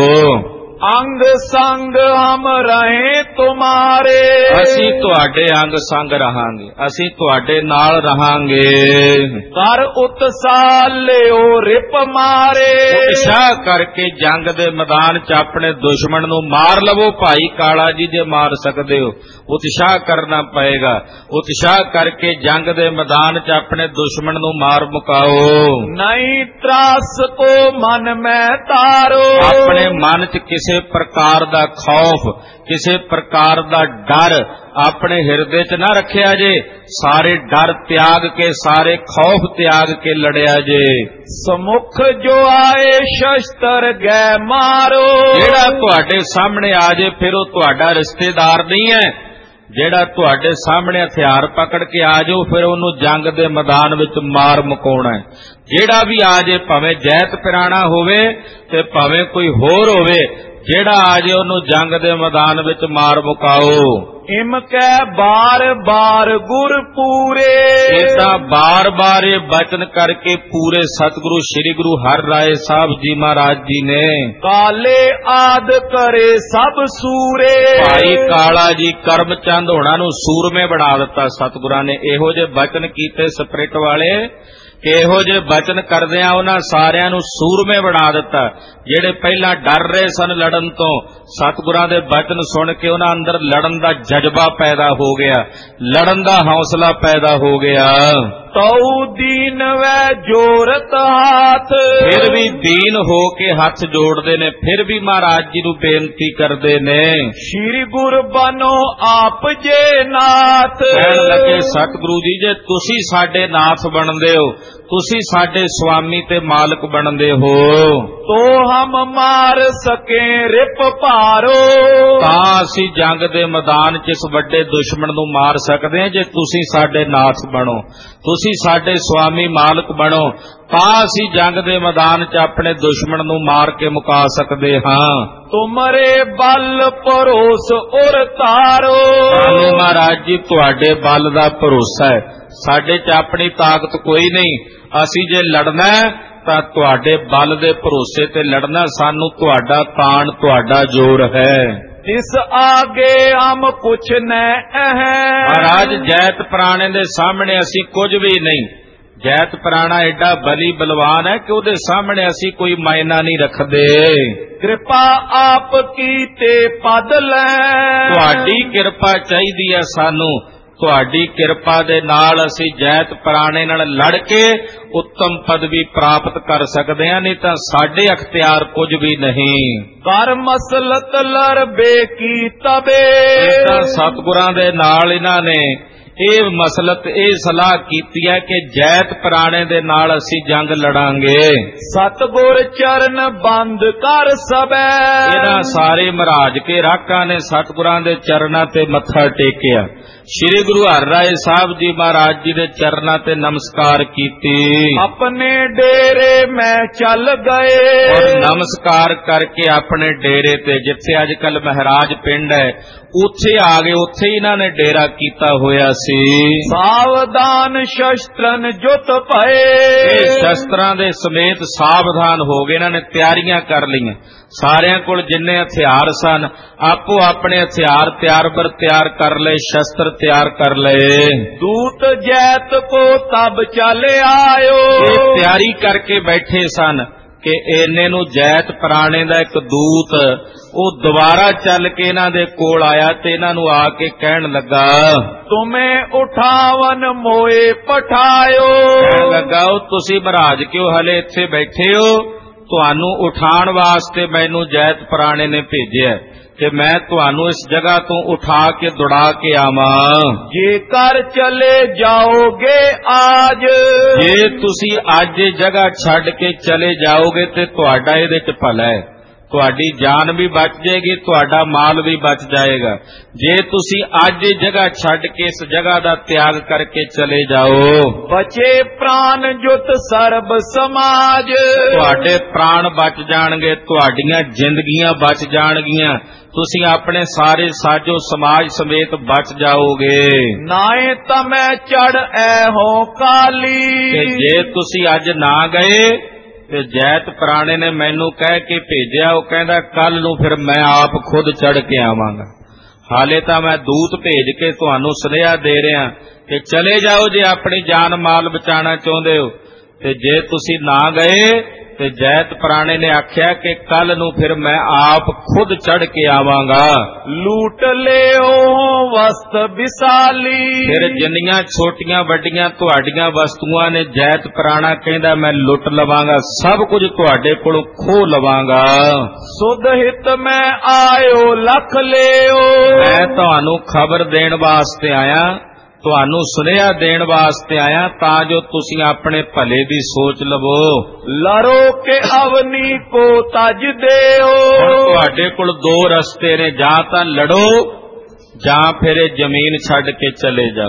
ਅੰਗ ਸੰਗ ਹਮ ਰਹੇ ਤੁਮਾਰੇ, ਅਸੀਂ ਤੁਹਾਡੇ ਅੰਗ ਸੰਗ ਰਹਾਂਗੇ, ਅਸੀਂ ਤੁਹਾਡੇ ਨਾਲ ਰਹਾਂਗੇ। ਕਰ ਉਤਸਾਹ ਲਿਓ ਰਿਪ ਮਾਰੇ, ਉਤਸ਼ਾਹ ਕਰਕੇ ਜੰਗ ਦੇ ਮੈਦਾਨ 'ਚ ਆਪਣੇ ਦੁਸ਼ਮਣ ਨੂੰ ਮਾਰ ਲਵੋ ਭਾਈ ਕਾਲਾ ਜੀ, ਜੇ ਮਾਰ ਸਕਦੇ ਹੋ ਉਤਸ਼ਾਹ ਕਰਨਾ ਪਏਗਾ। ਉਤਸ਼ਾਹ ਕਰਕੇ ਜੰਗ ਦੇ ਮੈਦਾਨ 'ਚ ਆਪਣੇ ਦੁਸ਼ਮਣ ਨੂੰ ਮਾਰ ਮੁਕਾਓ। ਨਹੀਂ ਤਰਾਸ ਕੋ ਮਨ ਮੈਂ ਤਾਰੋ, ਆਪਣੇ ਮਨ 'ਚ ਕਿਸੇ ਪ੍ਰਕਾਰ ਦਾ ਖੌਫ, ਕਿਸੇ ਪ੍ਰਕਾਰ ਦਾ ਡਰ ਆਪਣੇ ਹਿਰਦੇ 'ਚ ਨਾ ਰੱਖਿਆ ਜੇ। ਸਾਰੇ ਡਰ ਤਿਆਗ ਕੇ, ਸਾਰੇ ਖੌਫ ਤਿਆਗ ਕੇ ਲੜਿਆ ਜੇ। ਸਮੁਖ ਜੋ ਆਏ ਸ਼ਸਤਰ ਗੈ ਮਾਰੋ, ਜਿਹੜਾ ਤੁਹਾਡੇ ਸਾਹਮਣੇ ਆ ਜੇ ਫਿਰ ਉਹ ਤੁਹਾਡਾ ਰਿਸ਼ਤੇਦਾਰ ਨਹੀਂ ਹੈ। ਜਿਹੜਾ ਤੁਹਾਡੇ ਸਾਹਮਣੇ ਹਥਿਆਰ ਪਕੜ ਕੇ ਆ ਜਾਓ ਫਿਰ ਉਹਨੂੰ ਜੰਗ ਦੇ ਮੈਦਾਨ ਵਿੱਚ ਮਾਰ ਮੁਕਾਉਣਾ ਹੈ। ਜਿਹੜਾ ਵੀ ਆ ਜੇ, ਭਾਵੇਂ ਜੈਤ ਪ੍ਰਾਣਾ ਹੋਵੇ ਤੇ ਭਾਵੇਂ ਕੋਈ ਹੋਰ ਹੋਵੇ, ਜਿਹੜਾ ਆ ਜੇ ਉਹਨੂੰ ਜੰਗ ਦੇ ਮੈਦਾਨ ਵਿੱਚ ਮਾਰ ਮੁਕਾਓ। ਇਮ ਕੈ ਬਾਰ ਬਾਰ ਗੁਰ ਪੂਰੇ। ਇਦਾਂ ਬਾਰ-ਬਾਰ ਇਹ ਬਚਨ ਕਰਕੇ ਪੂਰੇ ਸਤਿਗੁਰੂ ਸ੍ਰੀ ਗੁਰੂ ਹਰਿ ਰਾਏ ਸਾਹਿਬ ਜੀ ਮਹਾਰਾਜ ਜੀ ਨੇ ਕਾਲੇ ਆਦ ਕਰੇ ਸਭ ਸੂਰੇ। ਭਾਈ ਕਾਲਾ ਜੀ ਕਰਮਚੰਦ ਹੋਣਾ ਨੂੰ ਸੂਰਮੇ ਬਣਾ ਦਿੱਤਾ ਸਤਿਗੁਰਾਂ ਨੇ। ਇਹੋ ਜਿਹੇ ਬਚਨ ਕੀਤੇ ਸਪਿਰਿਟ ਵਾਲੇ, ਇਹੋ ਜਿਹੇ ਬਚਨ ਕਰਦਿਆਂ ਉਹਨਾਂ ਸਾਰਿਆਂ ਨੂੰ ਸੂਰਮੇ ਬਣਾ ਦਿੱਤਾ। ਜਿਹੜੇ ਪਹਿਲਾਂ ਡਰ ਰਹੇ ਸਨ ਲੜਨ ਤੋਂ, ਸਤਿਗੁਰਾਂ ਦੇ ਬਚਨ ਸੁਣ ਕੇ ਉਹਨਾਂ ਅੰਦਰ ਲੜਨ ਦਾ ਜਜ਼ਬਾ ਪੈਦਾ ਹੋ ਗਿਆ, ਲੜਨ ਦਾ ਹੌਸਲਾ ਪੈਦਾ ਹੋ ਗਿਆ। ਤਉ ਦੀਨ ਵੈ ਜੋਰਤ ਹਾਥ। ਫਿਰ ਵੀ ਦੀਨ ਹੋ ਕੇ ਹੱਥ ਜੋੜਦੇ ਨੇ, ਫਿਰ ਵੀ ਮਹਾਰਾਜ ਜੀ ਨੂੰ ਬੇਨਤੀ ਕਰਦੇ ਨੇ, ਸ਼੍ਰੀ ਗੁਰ ਬਨੋ ਆਪ ਜੇ ਨਾਥ। ਕਹਿਣ ਲੱਗੇ ਸਤਿਗੁਰੂ ਜੀ ਜੇ ਤੁਸੀਂ ਸਾਡੇ ਨਾਥ ਬਣਦੇ ਹੋ, ਤੁਸੀਂ ਸਾਡੇ ਸੁਆਮੀ ਤੇ ਮਾਲਕ ਬਣਦੇ ਹੋ, ਤੋ ਹਮ ਮਾਰ ਸਕੇ ਰਿਪ ਭਾਰੋ। ਤਾਂ ਅਸੀਂ ਜੰਗ ਦੇ ਮੈਦਾਨ 'ਚ ਇਸ ਵੱਡੇ ਦੁਸ਼ਮਣ ਨੂੰ ਮਾਰ ਸਕਦੇ ਹਾਂ। ਜੇ ਤੁਸੀਂ ਸਾਡੇ ਨਾਥ ਬਣੋ, ਤੁਸੀਂ ਸਾਡੇ ਸੁਆਮੀ ਮਾਲਕ ਬਣੋ, ਤਾਂ ਅਸੀਂ ਜੰਗ ਦੇ ਮੈਦਾਨ 'ਚ ਆਪਣੇ ਦੁਸ਼ਮਣ ਨੂੰ ਮਾਰ ਕੇ ਮੁਕਾ ਸਕਦੇ ਹਾਂ। ਤੁਮਰੇ ਬਲ ਭਰੋਸ ਉਰ ਤਾਰੋ। ਸਾਨੂੰ ਮਹਾਰਾਜ ਜੀ ਤੁਹਾਡੇ ਬਲ ਦਾ ਭਰੋਸਾ ਹੈ, ਸਾਡੇ 'ਚ ਆਪਣੀ ਤਾਕਤ ਕੋਈ ਨਹੀਂ। ਅਸੀਂ ਜੇ ਲੜਨਾ ਤਾਂ ਤੁਹਾਡੇ ਬਲ ਦੇ ਭਰੋਸੇ ਤੇ ਲੜਨਾ। ਸਾਨੂੰ ਤੁਹਾਡਾ ਤਾਣ, ਤੁਹਾਡਾ ਜ਼ੋਰ ਹੈ। ਇਸ ਆਗੇ ਹਮ ਕੁਛ ਨ ਹੈ। ਮਹਾਰਾਜ ਜੈਤ ਪ੍ਰਾਣੇ ਦੇ ਸਾਹਮਣੇ ਅਸੀਂ ਕੁਝ ਵੀ ਨਹੀਂ। ਜੈਤ ਪ੍ਰਾਣਾ ਐਡਾ ਬਲੀ ਬਲਵਾਨ ਹੈ ਕਿ ਉਹਦੇ ਸਾਹਮਣੇ ਅਸੀਂ ਕੋਈ ਮਾਇਨਾ ਨਹੀਂ ਰੱਖਦੇ। ਕਿਰਪਾ ਆਪ ਕੀ ਤੇ ਪਦ ਲੈ। ਤੁਹਾਡੀ ਕਿਰਪਾ ਚਾਹੀਦੀ ਹੈ ਸਾਨੂੰ। ਤੁਹਾਡੀ ਕਿਰਪਾ ਦੇ ਨਾਲ ਅਸੀਂ ਜੈਤ ਪ੍ਰਾਣੇ ਨਾਲ ਲੜ ਕੇ ਉੱਤਮ ਪਦਵੀ ਪ੍ਰਾਪਤ ਕਰ ਸਕਦੇ ਹਾਂ, ਨਹੀਂ ਤਾਂ ਸਾਡੇ ਅਖਤਿਆਰ ਕੁਝ ਵੀ ਨਹੀਂ। ਕਰ ਮਸਲਤ ਲਰਬੇ ਕੀ ਤਬੇ। ਤਾਂ ਸਤਿਗੁਰਾਂ ਦੇ ਨਾਲ ਇਹਨਾਂ ਨੇ ਇਹ ਮਸਲਤ, ਇਹ ਸਲਾਹ ਕੀਤੀ ਹੈ ਕਿ ਜੈਤ ਪ੍ਰਾਣੇ ਦੇ ਨਾਲ ਅਸੀਂ ਜੰਗ ਲੜਾਂਗੇ। ਸਤਿਗੁਰ ਚਰਨ ਬੰਦ ਕਰ ਸਬੈ। ਇਹਨਾਂ ਸਾਰੇ ਮਹਾਰਾਜ ਕੇ ਰਾਖਾਂ ਨੇ ਸਤਿਗੁਰਾਂ ਦੇ ਚਰਨਾਂ ਤੇ ਮੱਥਾ ਟੇਕਿਆ। ਸ੍ਰੀ ਗੁਰੂ ਹਰਿ ਰਾਏ ਸਾਹਿਬ ਜੀ ਮਹਾਰਾਜ ਜੀ ਦੇ ਚਰਨਾਂ ਤੇ ਨਮਸਕਾਰ ਕੀਤੀ। ਆਪਣੇ ਡੇਰੇ ਮੈਂ ਚੱਲ ਗਏ। ਔਰ ਨਮਸਕਾਰ ਕਰਕੇ ਆਪਣੇ ਡੇਰੇ ਤੇ, ਜਿੱਥੇ ਅੱਜ ਕੱਲ ਮਹਾਰਾਜ ਪਿੰਡ ਹੈ, ਉੱਥੇ ਆ ਗਏ। ਉੱਥੇ ਇਹਨਾਂ ਨੇ ਡੇਰਾ ਕੀਤਾ ਹੋਇਆ ਸੀ। ਸਾਵਧਾਨ ਸ਼ਸਤਰਨ ਜੁਤ ਭਏ। ਇਹ ਸ਼ਸਤਰਾਂ ਦੇ ਸਮੇਤ ਸਾਵਧਾਨ ਹੋ ਗਏ। ਇਹਨਾਂ ਨੇ ਤਿਆਰੀਆਂ ਕਰ ਲਈਆਂ। ਸਾਰਿਆਂ ਕੋਲ ਜਿੰਨੇ ਹਥਿਆਰ ਸਨ ਆਪੋ ਆਪਣੇ ਹਥਿਆਰ ਤਿਆਰ ਬਰ ਤਿਆਰ ਕਰ ਲਏ, ਸ਼ਸਤਰ ਤਿਆਰ ਕਰ ਲਏ। ਦੂਤ ਜੈਤ ਕੋ ਤਬ ਚਲੇ ਆਇਓ। ਇਹ ਤਿਆਰੀ ਕਰਕੇ ਬੈਠੇ ਸਨ ਕਿ ਇਹਨੇ ਨੂੰ ਜੈਤ ਪ੍ਰਾਣੇ ਦਾ ਇੱਕ ਦੂਤ ਉਹ ਦੁਬਾਰਾ ਚੱਲ ਕੇ ਇਹਨਾਂ ਦੇ ਕੋਲ ਆਇਆ ਤੇ ਇਹਨਾਂ ਨੂੰ ਆ ਕੇ ਕਹਿਣ ਲੱਗਾ, ਤੁਮੇ ਉਠਾਵਨ ਮੋਏ ਪਠਾਇਓ। ਕਹਿਣ ਲੱਗਾ ਉਹ ਤੁਸੀਂ ਮਹਾਰਾਜ ਕਿਉਂ ਹਲੇ ਇੱਥੇ ਬੈਠੇ ਹੋ? ਤੁਹਾਨੂੰ ਉਠਾਉਣ ਵਾਸਤੇ ਮੈਨੂੰ ਜੈਤ ਪ੍ਰਾਣੇ ਨੇ ਭੇਜਿਆ ਕਿ ਮੈਂ ਤੁਹਾਨੂੰ ਇਸ ਜਗ੍ਹਾ ਤੋਂ ਉਠਾ ਕੇ ਦੁੜਾ ਕੇ ਆਵਾਂ। ਜੇਕਰ ਚਲੇ ਜਾਓਗੇ ਆਜ। ਜੇ ਤੁਸੀਂ ਅੱਜ ਇਹ ਜਗ੍ਹਾ ਛੱਡ ਕੇ ਚਲੇ ਜਾਓਗੇ ਤੇ ਤੁਹਾਡਾ ਇਹਦੇ 'ਚ ਭਲਾ ਹੈ। ਤੁਹਾਡੀ ਜਾਨ ਵੀ ਬਚ ਜਾਏਗੀ, ਤੁਹਾਡਾ ਮਾਲ ਵੀ ਬਚ ਜਾਏਗਾ। ਜੇ ਤੁਸੀਂ ਅੱਜ ਇਹ ਜਗ੍ਹਾ ਛੱਡ ਕੇ ਇਸ ਜਗ੍ਹਾ ਦਾ ਤਿਆਗ ਕਰਕੇ ਚਲੇ ਜਾਓ, ਬਚੇ ਪ੍ਰਾਨ ਜੁਤ ਸਰਬ ਸਮਾਜ। ਤੁਹਾਡੇ ਪ੍ਰਾਣ ਬਚ ਜਾਣਗੇ, ਤੁਹਾਡੀਆਂ ਜ਼ਿੰਦਗੀਆਂ ਬਚ ਜਾਣਗੀਆਂ, ਤੁਸੀਂ ਆਪਣੇ ਸਾਰੇ ਸਾਜੋ ਸਮਾਜ ਸਮੇਤ ਬਚ ਜਾਓਗੇ। ਨਾਏ ਤਾਂ ਮੈਂ ਚੜ ਐ ਹੋ ਕਾਲੀ। ਤੇ ਜੇ ਤੁਸੀਂ ਅੱਜ ਨਾ ਗਏ ਤੇ ਜੈਤ ਪ੍ਰਾਣੇ ਨੇ ਮੈਨੂੰ ਕਹਿ ਕੇ ਭੇਜਿਆ, ਉਹ ਕਹਿੰਦਾ ਕੱਲ ਨੂੰ ਫਿਰ ਮੈਂ ਆਪ ਖੁਦ ਚੜ ਕੇ ਆਵਾਂਗਾ। ਹਾਲੇ ਤਾਂ ਮੈਂ ਦੂਤ ਭੇਜ ਕੇ ਤੁਹਾਨੂੰ ਸੁਨੇਹਾ ਦੇ ਰਿਹਾ ਕਿ ਚਲੇ ਜਾਓ ਜੇ ਆਪਣੀ ਜਾਨ ਮਾਲ ਬਚਾਉਣਾ ਚਾਹੁੰਦੇ ਹੋ। ਤੇ ਜੇ ਤੁਸੀਂ ਨਾ ਗਏ ਤੇ ਜੈਤ ਪ੍ਰਾਣੇ ਨੇ ਆਖਿਆ ਕਿ ਕੱਲ ਨੂੰ ਫਿਰ ਮੈਂ ਆਪ ਖੁਦ ਚੜ ਕੇ ਆਵਾਂਗਾ। ਲੂਟ ਲਿਓ ਵਸਤ ਵਿਸਾਲੀ। ਫਿਰ ਜਿੰਨੀਆਂ ਛੋਟੀਆਂ ਵੱਡੀਆਂ ਤੁਹਾਡੀਆਂ ਵਸਤੂਆਂ ਨੇ ਜੈਤ ਪ੍ਰਾਣਾ ਕਹਿੰਦਾ ਮੈਂ ਲੁੱਟ ਲਵਾਂਗਾ, ਸਭ ਕੁਝ ਤੁਹਾਡੇ ਕੋਲੋਂ ਖੋਹ ਲਵਾਂਗਾ। ਸੁਧ ਹਿਤ ਮੈਂ ਆਇਓ ਲਖ ਲਿਓ। ਮੈਂ ਤੁਹਾਨੂੰ ਖਬਰ ਦੇਣ ਵਾਸਤੇ ਆਇਆ, ਤੁਹਾਨੂੰ ਸੁਨੇਹਾ ਦੇਣ ਵਾਸਤੇ ਆਇਆ ਤਾਂ ਜੋ ਤੁਸੀਂ ਆਪਣੇ ਭਲੇ ਦੀ ਸੋਚ ਲਵੋ। ਲਰੋ ਕੇ ਅਵਨੀ ਕੋ ਤਜ ਦਿਓ। ਤੁਹਾਡੇ ਕੋਲ ਦੋ ਰਸਤੇ ਨੇ, ਜਾਂ ਤਾਂ ਲੜੋ ਜਾਂ ਫਿਰ ਇਹ ਜ਼ਮੀਨ ਛੱਡ ਕੇ ਚਲੇ ਜਾਓ।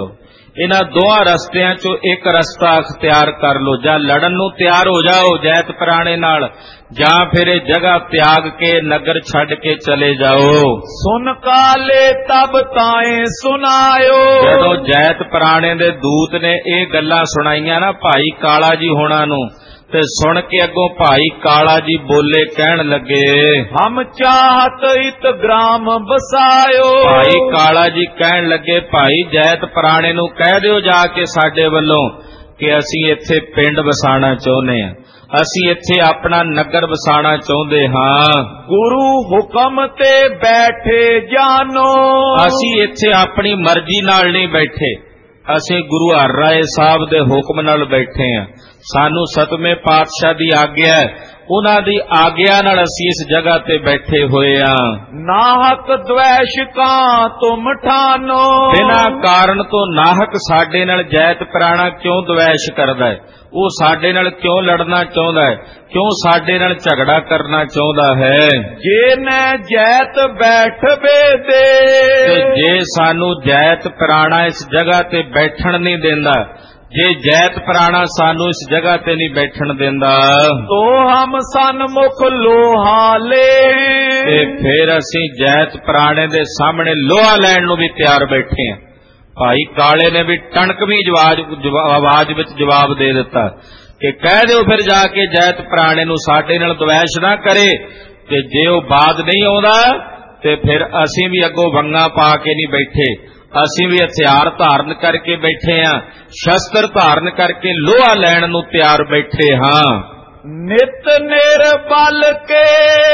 ਇਹਨਾਂ ਦੋਹਾਂ ਰਸਤਿਆਂ ਚੋਂ ਇੱਕ ਰਸਤਾ ਅਖਤਿਆਰ ਕਰ ਲਓ, ਜਾਂ ਲੜਨ ਨੂੰ ਤਿਆਰ ਹੋ ਜਾਓ ਜੈਤ ਪ੍ਰਾਣੇ ਨਾਲ, ਜਾਂ ਫਿਰ ਇਹ ਜਗ੍ਹਾ ਤਿਆਗ ਕੇ ਨਗਰ ਛੱਡ ਕੇ ਚਲੇ ਜਾਓ। ਸੁਨ ਕਾਲੇ ਤਬ ਤਾਏ ਸੁਨਾਇਓ। ਜਦੋਂ ਜੈਤ ਪ੍ਰਾਣੇ ਦੇ ਦੂਤ ਨੇ ਇਹ ਗੱਲਾਂ ਸੁਣਾਈਆਂ ਨਾ ਭਾਈ ਕਾਲਾ ਜੀ ਹੋਣਾ ਨੂੰ, ਤੇ ਸੁਣ ਕੇ ਅੱਗੋਂ ਭਾਈ ਕਾਲਾ ਜੀ ਬੋਲੇ, ਕਹਿਣ ਲੱਗੇ, ਹਮ ਚਾਹਤ ਇਤ ਗ੍ਰਾਮ ਬਸਾਇਓ। ਭਾਈ ਕਾਲਾ ਜੀ ਕਹਿਣ ਲੱਗੇ, ਭਾਈ ਜੈਤ ਪ੍ਰਾਣੇ ਨੂੰ ਕਹਿ ਦਿਓ ਜਾ ਕੇ ਸਾਡੇ ਵੱਲੋਂ ਕਿ ਅਸੀਂ ਇੱਥੇ ਪਿੰਡ ਵਸਾਣਾ ਚਾਹੁੰਦੇ ਹਾਂ, ਅਸੀਂ ਇੱਥੇ ਆਪਣਾ ਨਗਰ ਵਸਾਣਾ ਚਾਹੁੰਦੇ ਹਾਂ। ਗੁਰੂ ਹੁਕਮ ਤੇ ਬੈਠੇ ਜਾਨੋ। ਅਸੀਂ ਇੱਥੇ ਆਪਣੀ ਮਰਜ਼ੀ ਨਾਲ ਨਹੀਂ ਬੈਠੇ, ਅਸੀਂ ਗੁਰੂ ਹਰਿ ਰਾਏ ਸਾਹਿਬ ਦੇ ਹੁਕਮ ਨਾਲ ਬੈਠੇ ਹਾਂ। ਸਾਨੂੰ ਸਤਵੇਂ ਪਾਤਸ਼ਾਹ ਦੀ ਆਗਿਆ ਹੈ, ਉਹਨਾਂ ਦੀ ਆਗਿਆ ਨਾਲ ਅਸੀਂ ਇਸ ਜਗ੍ਹਾ ਤੇ ਬੈਠੇ ਹੋਏ ਹਾਂ। ਨਾਹਕ ਦ્વੈਸ਼ਕਾਂ ਤੁਮ ਠਾਨੋ। ਬਿਨਾਂ ਕਾਰਨ ਤੋਂ ਨਾਹਕ ਸਾਡੇ ਨਾਲ ਜੈਤ ਪ੍ਰਾਣਾ ਕਿਉਂ ਦ્વੈਸ਼ ਕਰਦਾ ਹੈ, ਉਹ ਸਾਡੇ ਨਾਲ ਕਿਉਂ ਲੜਨਾ ਚਾਹੁੰਦਾ ਹੈ, ਕਿਉਂ ਸਾਡੇ ਨਾਲ ਝਗੜਾ ਕਰਨਾ ਚਾਹੁੰਦਾ ਹੈ। ਜੇ ਨੈ ਜੈਤ ਬੈਠਵੇ ਦੇ। ਤੇ ਜੇ ਸਾਨੂੰ ਜੈਤ ਪ੍ਰਾਣਾ ਇਸ ਜਗ੍ਹਾ ਤੇ ਬੈਠਣ ਨਹੀਂ ਦਿੰਦਾ, ਜੇ ਜੈਤ ਪ੍ਰਾਣਾ ਸਾਨੂੰ ਇਸ ਜਗ੍ਹਾ ਤੇ ਨਹੀਂ ਬੈਠਣ ਦਿੰਦਾ, ਤੋ ਹਮ ਸਨਮੁਖ ਲੋਹਾ ਲੈ। ਤੇ ਫਿਰ ਅਸੀਂ ਜੈਤ ਪ੍ਰਾਣੇ ਦੇ ਸਾਹਮਣੇ ਲੋਹਾ ਲੈਣ ਨੂੰ ਵੀ ਤਿਆਰ ਬੈਠੇ ਹਾਂ। ਭਾਈ ਕਾਲੇ ਨੇ ਵੀ ਟਣਕਵੀਂ ਆਵਾਜ਼ ਵਿੱਚ ਜਵਾਬ ਦੇ ਦਿੱਤਾ ਕਿ ਕਹਿ ਦਿਓ ਫਿਰ ਜਾ ਕੇ ਜੈਤ ਪ੍ਰਾਣੇ ਨੂੰ ਸਾਡੇ ਨਾਲ ਦ્વੈਸ਼ ਨਾ ਕਰੇ, ਤੇ ਜੇ ਉਹ ਬਾਦ ਨਹੀਂ ਆਉਂਦਾ ਤੇ ਫਿਰ ਅਸੀਂ ਵੀ ਅੱਗੋਂ ਵੰਗਾਂ ਪਾ ਕੇ ਨਹੀਂ ਬੈਠੇ, ਅਸੀਂ ਵੀ ਹਥਿਆਰ ਧਾਰਨ ਕਰਕੇ ਬੈਠੇ ਹਾਂ, ਸ਼ਸਤਰ ਧਾਰਨ ਕਰਕੇ ਲੋਹਾ ਲੈਣ ਨੂੰ ਤਿਆਰ ਬੈਠੇ ਹਾਂ। ਨਿਤ ਨਿਰਬਲ ਕੇ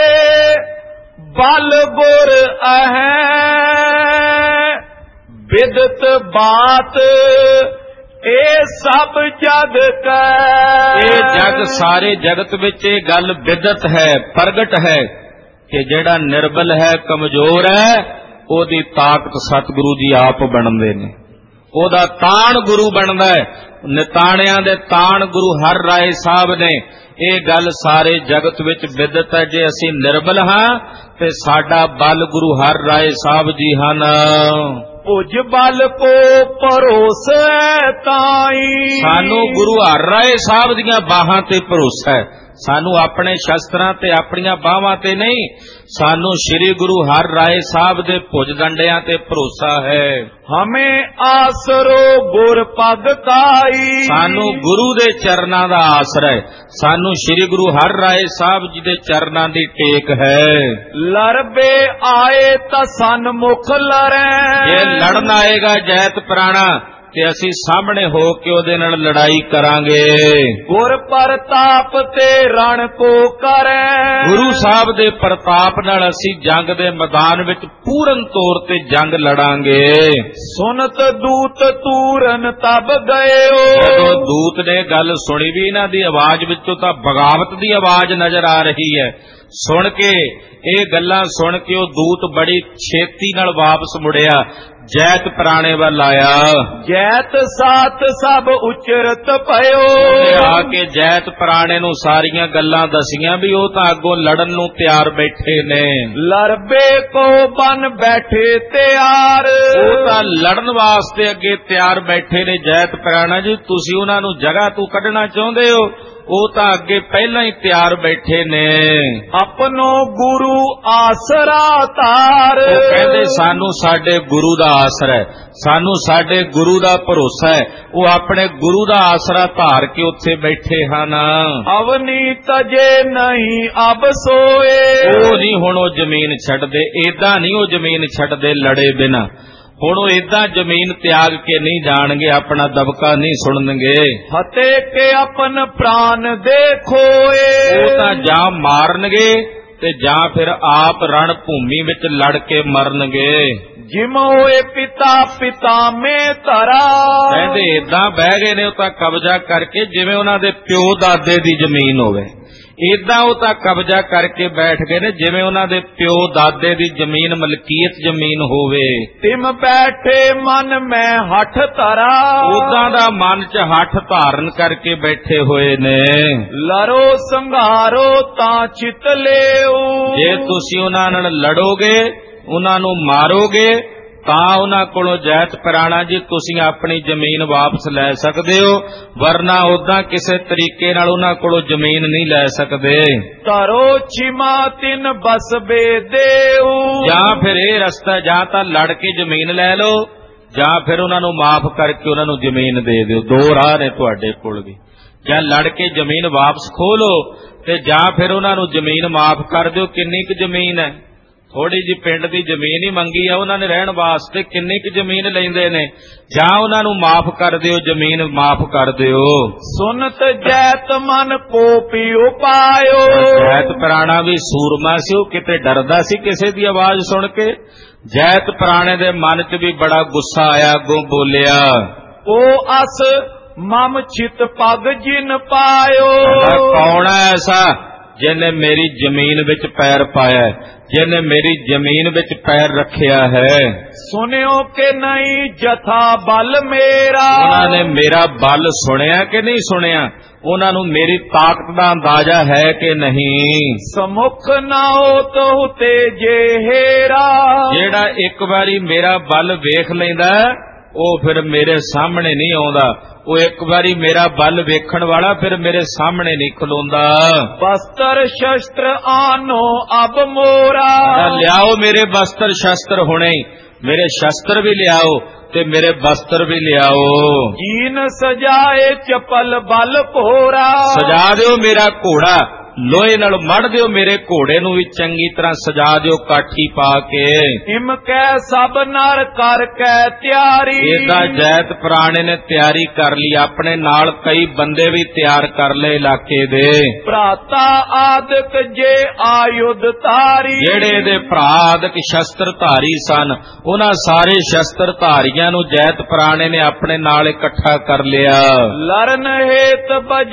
ਬਲ ਗੁਰ ਅਹੈ। ਬਿਦਤ ਬਾਤ ਇਹ ਸਭ ਜਗ ਕੈ। ਇਹ ਜਗ ਸਾਰੇ ਜਗਤ ਵਿੱਚ ਇਹ ਗੱਲ ਬਿਦਤ ਹੈ, ਪ੍ਰਗਟ ਹੈ ਕਿ ਜਿਹੜਾ ਨਿਰਬਲ ਹੈ, ਕਮਜ਼ੋਰ ਹੈ, ਉਹਦੀ ਤਾਕਤ ਸਤਿਗੁਰੂ ਜੀ ਆਪ ਬਣਦੇ ਨੇ, ਉਹਦਾ ਤਾਣ ਗੁਰੂ ਬਣਦਾ ਹੈ। ਨਿਤਾਣਿਆਂ ਦੇ ਤਾਣ ਗੁਰੂ ਹਰਿ ਰਾਏ ਸਾਹਿਬ ਨੇ। ਇਹ ਗੱਲ ਸਾਰੇ ਜਗਤ ਵਿੱਚ ਬਿਦਤ ਹੈ। ਜੇ ਅਸੀਂ ਨਿਰਬਲ ਹਾਂ ਤੇ ਸਾਡਾ ਬਲ ਗੁਰੂ ਹਰਿ ਰਾਏ ਸਾਹਿਬ ਜੀ ਹਨ। ਭੁਜ ਬਲ ਕੋ ਭਰੋਸਾ ਤਾਈ। ਸਾਨੂੰ ਗੁਰੂ ਹਰਿ ਰਾਏ ਸਾਹਿਬ ਦੀਆਂ ਬਾਹਾਂ ਤੇ ਭਰੋਸਾ ਹੈ, ਸਾਨੂੰ ਆਪਣੇ ਸ਼ਸਤਰਾਂ ਤੇ ਆਪਣੀਆਂ ਬਾਹਾਂ ਤੇ ਨਹੀਂ, ਸਾਨੂੰ ਸ੍ਰੀ ਗੁਰੂ ਹਰਿ ਰਾਏ ਸਾਹਿਬ ਦੇ ਭੁਜ ਡੰਡਿਆਂ ਤੇ ਭਰੋਸਾ ਹੈ। ਹਮੇ ਆਸਰੋ ਗੁਰ ਪਦ ਕਾਈ। ਸਾਨੂੰ ਗੁਰੂ ਦੇ ਚਰਨਾਂ ਦਾ ਆਸਰਾ ਹੈ, ਸਾਨੂੰ ਸ੍ਰੀ ਗੁਰੂ ਹਰਿ ਰਾਏ ਸਾਹਿਬ ਜੀ ਦੇ ਚਰਨਾਂ ਦੀ ਟੇਕ ਹੈ। ਲੜਬੇ ਆਏ ਤਾਂ ਸਨਮੁਖ ਲੜੈ। ਜੇ ਲੜਨ ਆਏਗਾ ਜੈਤ ਪ੍ਰਾਣਾ ਤੇ ਅਸੀਂ ਸਾਹਮਣੇ ਹੋ ਕੇ ਉਹਦੇ ਨਾਲ ਲੜਾਈ ਕਰਾਂਗੇ। ਗੁਰ ਪ੍ਰਤਾਪ ਤੇ ਰਣ ਕੋ ਕਰੈ। ਗੁਰੂ ਸਾਹਿਬ ਦੇ ਪ੍ਰਤਾਪ ਨਾਲ ਅਸੀਂ ਜੰਗ ਦੇ ਮੈਦਾਨ ਵਿੱਚ ਪੂਰਨ ਤੌਰ ਤੇ ਜੰਗ ਲੜਾਂਗੇ। ਸੁਨਤ ਦੂਤ ਤੂਰਨ ਤਬ ਗਇਓ। ਜਦੋਂ ਦੂਤ ਨੇ ਗੱਲ ਸੁਣੀ ਵੀ ਇਹਨਾਂ ਦੀ ਆਵਾਜ਼ ਵਿੱਚੋਂ ਤਾਂ ਬਗਾਵਤ ਦੀ ਆਵਾਜ਼ ਨਜ਼ਰ ਆ ਰਹੀ ਹੈ। ਸੁਣ ਕੇ ਇਹ ਗੱਲਾਂ ਸੁਣ ਕੇ ਉਹ ਦੂਤ ਬੜੀ ਛੇਤੀ ਨਾਲ ਵਾਪਸ ਮੁੜਿਆ, ਜੈਤ ਪ੍ਰਾਣੇ ਵੱਲ ਆਇਆ। ਜੈਤ ਸਾਤ ਸਭ ਉਚਰਤ ਭਇਓ। ਆ ਕੇ ਜੈਤ ਪ੍ਰਾਣੇ ਨੂੰ ਸਾਰੀਆਂ ਗੱਲਾਂ ਦਸੀਆਂ ਵੀ ਉਹ ਤਾਂ ਅੱਗੋਂ ਲੜਨ ਨੂੰ ਤਿਆਰ ਬੈਠੇ ਨੇ। ਲੜਬੇ ਕੋ ਬਨ ਬੈਠੇ ਤਿਆਰ। ਉਹ ਤਾਂ ਲੜਨ ਵਾਸਤੇ ਅੱਗੇ ਤਿਆਰ ਬੈਠੇ ਨੇ। ਜੈਤ ਪ੍ਰਾਣਾ ਜੀ, ਤੁਸੀਂ ਉਹਨਾਂ ਨੂੰ ਜਗ੍ਹਾ ਤੋਂ ਕੱਢਣਾ ਚਾਹੁੰਦੇ ਹੋ, ਉਹ ਤਾਂ ਅੱਗੇ ਪਹਿਲਾਂ ਹੀ ਤਿਆਰ ਬੈਠੇ ਨੇ। ਆਪਣੋ ਗੁਰੂ ਆਸਰਾ ਧਾਰ। ਉਹ ਕਹਿੰਦੇ ਸਾਨੂੰ ਸਾਡੇ ਗੁਰੂ ਦਾ ਆਸਰਾ ਹੈ, ਸਾਨੂੰ ਸਾਡੇ ਗੁਰੂ ਦਾ ਭਰੋਸਾ ਹੈ। ਉਹ ਆਪਣੇ ਗੁਰੂ ਦਾ ਆਸਰਾ ਧਾਰ ਕੇ ਉੱਥੇ ਬੈਠੇ ਹਨ। ਅਵਨੀ ਤਜੇ ਨਹੀਂ ਅਬ ਸੋਏ। ਉਹ ਨਹੀਂ ਹੁਣ ਉਹ ਜ਼ਮੀਨ ਛੱਡਦੇ, ਏਦਾਂ ਨਹੀਂ ਉਹ ਜ਼ਮੀਨ ਛੱਡਦੇ ਲੜੇ ਬਿਨਾ। ਹੁਣ ਉਹ ਏਦਾਂ ਜ਼ਮੀਨ ਤਿਆਗ ਕੇ ਨਹੀਂ ਜਾਣਗੇ, ਆਪਣਾ ਦਬਕਾ ਨਹੀਂ ਸੁਣਨਗੇ। ਹਤੇ ਕੇ ਆਪਨ ਪ੍ਰਾਨ ਦੇਖੋਏ। ਉਹ ਤਾਂ ਜਾਂ ਮਾਰਨਗੇ ਤੇ ਜਾਂ ਫਿਰ ਆਪ ਰਣ ਭੂਮੀ ਵਿੱਚ ਲੜ ਕੇ ਮਰਨਗੇ। ਜਿਮ ਹੋਏ ਪਿਤਾ ਪਿਤਾ ਮੇ ਧਰਾ। ਕਹਿੰਦੇ ਏਦਾਂ ਬਹਿ ਗਏ ਨੇ ਉਹ ਤਾਂ ਕਬਜ਼ਾ ਕਰਕੇ, ਜਿਵੇਂ ਉਹਨਾਂ ਦੇ ਪਿਓ ਦਾਦੇ ਦੀ ਜ਼ਮੀਨ ਹੋਵੇ। ਏਦਾਂ ਉਹ ਤਾਂ ਕਬਜ਼ਾ ਕਰਕੇ ਬੈਠ ਗਏ ਨੇ ਜਿਵੇਂ ਉਹਨਾਂ ਦੇ ਪਿਓ ਦਾਦੇ ਦੀ ਜ਼ਮੀਨ ਮਲਕੀਅਤ ਜ਼ਮੀਨ ਹੋਵੇ। ਤਿਮ ਬੈਠੇ ਮਨ ਮੈਂ ਹੱਠ ਧਰਾ। ਉਦਾਂ ਦਾ ਮਨ 'ਚ ਹੱਠ ਧਾਰਨ ਕਰਕੇ ਬੈਠੇ ਹੋਏ ਨੇ। ਲੜੋ ਸੰਘਾਰੋ ਤਾਂ ਚਿਤ ਲਿਓ। ਜੇ ਤੁਸੀਂ ਉਹਨਾਂ ਨਾਲ ਲੜੋਗੇ, ਉਹਨਾਂ ਨੂੰ ਮਾਰੋਗੇ ਤਾਂ ਉਹਨਾਂ ਕੋਲੋਂ ਜੈਤ ਪ੍ਰਾਣਾ ਜੀ ਤੁਸੀਂ ਆਪਣੀ ਜ਼ਮੀਨ ਵਾਪਸ ਲੈ ਸਕਦੇ ਹੋ, ਵਰਨਾ ਉਦਾਂ ਕਿਸੇ ਤਰੀਕੇ ਨਾਲ ਉਹਨਾਂ ਕੋਲੋਂ ਜ਼ਮੀਨ ਨਹੀਂ ਲੈ ਸਕਦੇ। ਧਰੋ ਛਿਮਾ ਤਿਨ ਬਸਬੇ ਦੇਉ, ਜਾਂ ਫਿਰ ਇਹ ਰਸਤਾ, ਜਾਂ ਤਾਂ ਲੜ ਕੇ ਜ਼ਮੀਨ ਲੈ ਲਓ, ਜਾਂ ਫਿਰ ਉਹਨਾਂ ਨੂੰ ਮਾਫ ਕਰਕੇ ਉਹਨਾਂ ਨੂੰ ਜ਼ਮੀਨ ਦੇ ਦਿਓ। ਦੋ ਰਾਹ ਨੇ ਤੁਹਾਡੇ ਕੋਲ ਵੀ, ਜਾਂ ਲੜ ਕੇ ਜ਼ਮੀਨ ਵਾਪਸ ਖੋਹ ਲਓ ਤੇ ਜਾਂ ਫਿਰ ਉਹਨਾਂ ਨੂੰ ਜ਼ਮੀਨ ਮਾਫ ਕਰ ਦਿਓ। ਕਿੰਨੀ ਕੁ ਜ਼ਮੀਨ ਹੈ? ਥੋੜੀ ਜਿਹੀ ਪਿੰਡ ਦੀ ਜ਼ਮੀਨ ਹੀ ਮੰਗੀ ਆ ਉਹਨਾਂ ਨੇ ਰਹਿਣ ਵਾਸਤੇ, ਕਿੰਨੀ ਕੁ ਜ਼ਮੀਨ ਲੈਂਦੇ ਨੇ? ਜਾਂ ਉਹਨਾਂ ਨੂੰ ਮਾਫ ਕਰ ਦਿਓ, ਜ਼ਮੀਨ ਮਾਫ ਕਰ ਦਿਓ। ਸੁਨਤ ਜੈਤ ਮਨ ਕੋ ਪਿਉ ਪਾਇਓ, ਜੈਤ ਪ੍ਰਾਣਾ ਵੀ ਸੂਰਮਾ ਸੀ, ਉਹ ਕਿਤੇ ਡਰਦਾ ਸੀ ਕਿਸੇ ਦੀ ਆਵਾਜ਼ ਸੁਣ ਕੇ। ਜੈਤ ਪ੍ਰਾਣੇ ਦੇ ਮਨ 'ਚ ਵੀ ਬੜਾ ਗੁੱਸਾ ਆਇਆ, ਅੱਗੋਂ ਬੋਲਿਆ, ਉਹ ਅਸ ਮਮ ਚਿਤ ਪਗ ਜਿਨ ਪਾਇਓ, ਕੌਣ ਹੈ ਐਸਾ ਜਿਹਨੇ ਮੇਰੀ ਜ਼ਮੀਨ ਵਿੱਚ ਪੈਰ ਪਾਇਆ, ਜਿਹਨੇ ਮੇਰੀ ਜ਼ਮੀਨ ਵਿੱਚ ਪੈਰ ਰੱਖਿਆ ਹੈ? ਸੁਨਿਓ ਕਿ ਨਹੀਂ ਜਥਾ ਬਲ ਮੇਰਾ, ਉਹਨਾਂ ਨੇ ਮੇਰਾ ਬਲ ਸੁਣਿਆ ਕਿ ਨਹੀਂ ਸੁਣਿਆ? ਉਹਨਾਂ ਨੂੰ ਮੇਰੀ ਤਾਕਤ ਦਾ ਅੰਦਾਜ਼ਾ ਹੈ ਕਿ ਨਹੀਂ? ਸਮੁਖ ਨਾ ਹੋ ਤੋ ਤੇਜੇ ਹੇਰਾ, ਜਿਹੜਾ ਇੱਕ ਵਾਰੀ ਮੇਰਾ ਬਲ ਵੇਖ ਲੈਂਦਾ ਉਹ ਫਿਰ ਮੇਰੇ ਸਾਹਮਣੇ ਨਹੀਂ ਆਉਂਦਾ। ਉਹ ਇੱਕ ਵਾਰੀ ਮੇਰਾ ਬਲ ਵੇਖਣ ਵਾਲਾ ਫਿਰ ਮੇਰੇ ਸਾਹਮਣੇ ਨਹੀਂ ਖਲੋਂਦਾ। ਬਸਤਰ ਸ਼ਸਤਰ ਆਨੋ ਅਬ ਮੋਰਾ, ਲਿਆਓ ਮੇਰੇ ਬਸਤਰ ਸ਼ਸਤਰ ਹੁਣੇ, ਮੇਰੇ ਸ਼ਸਤਰ ਵੀ ਲਿਆਓ ਤੇ ਮੇਰੇ ਬਸਤਰ ਵੀ ਲਿਆਓ। ਜੀਨ ਸਜਾਏ ਚਪਲ ਬਲ ਭੋਰਾ, ਸਜਾ ਦਿਓ ਮੇਰਾ ਘੋੜਾ, ਲੋਹੇ ਨਾਲ ਮੜ ਦਿਓ ਮੇਰੇ ਘੋੜੇ ਨੂੰ ਵੀ ਚੰਗੀ ਤਰ੍ਹਾਂ ਸਜਾ ਦਿਓ ਕਾਠੀ ਪਾ ਕੇ। ਇਮ ਕੈ ਸਭ ਨਰ ਕਰ ਕੈ ਤਿਆਰੀ, ਇਹਦਾ ਜੈਤ ਪ੍ਰਾਣੇ ਨੇ ਤਿਆਰੀ ਕਰ ਲਈ, ਆਪਣੇ ਨਾਲ ਕਈ ਬੰਦੇ ਵੀ ਤਿਆਰ ਕਰ ਲਏ ਇਲਾਕੇ ਦੇ। ਭਰਾਤਾ ਆਦਿਕ ਜੇ ਆਯੁਧ ਤਾਰੀ, ਜਿਹੜੇ ਇਹਦੇ ਭਰਾ ਆਦਿਕ ਸ਼ਸਤਰ ਧਾਰੀ ਸਨ, ਉਹਨਾਂ ਸਾਰੇ ਸ਼ਸਤਰ ਧਾਰੀਆਂ ਨੂੰ ਜੈਤ ਪ੍ਰਾਣੇ ਨੇ ਆਪਣੇ ਨਾਲ ਇਕੱਠਾ ਕਰ ਲਿਆ। ਲਰਨ ਹੇਤ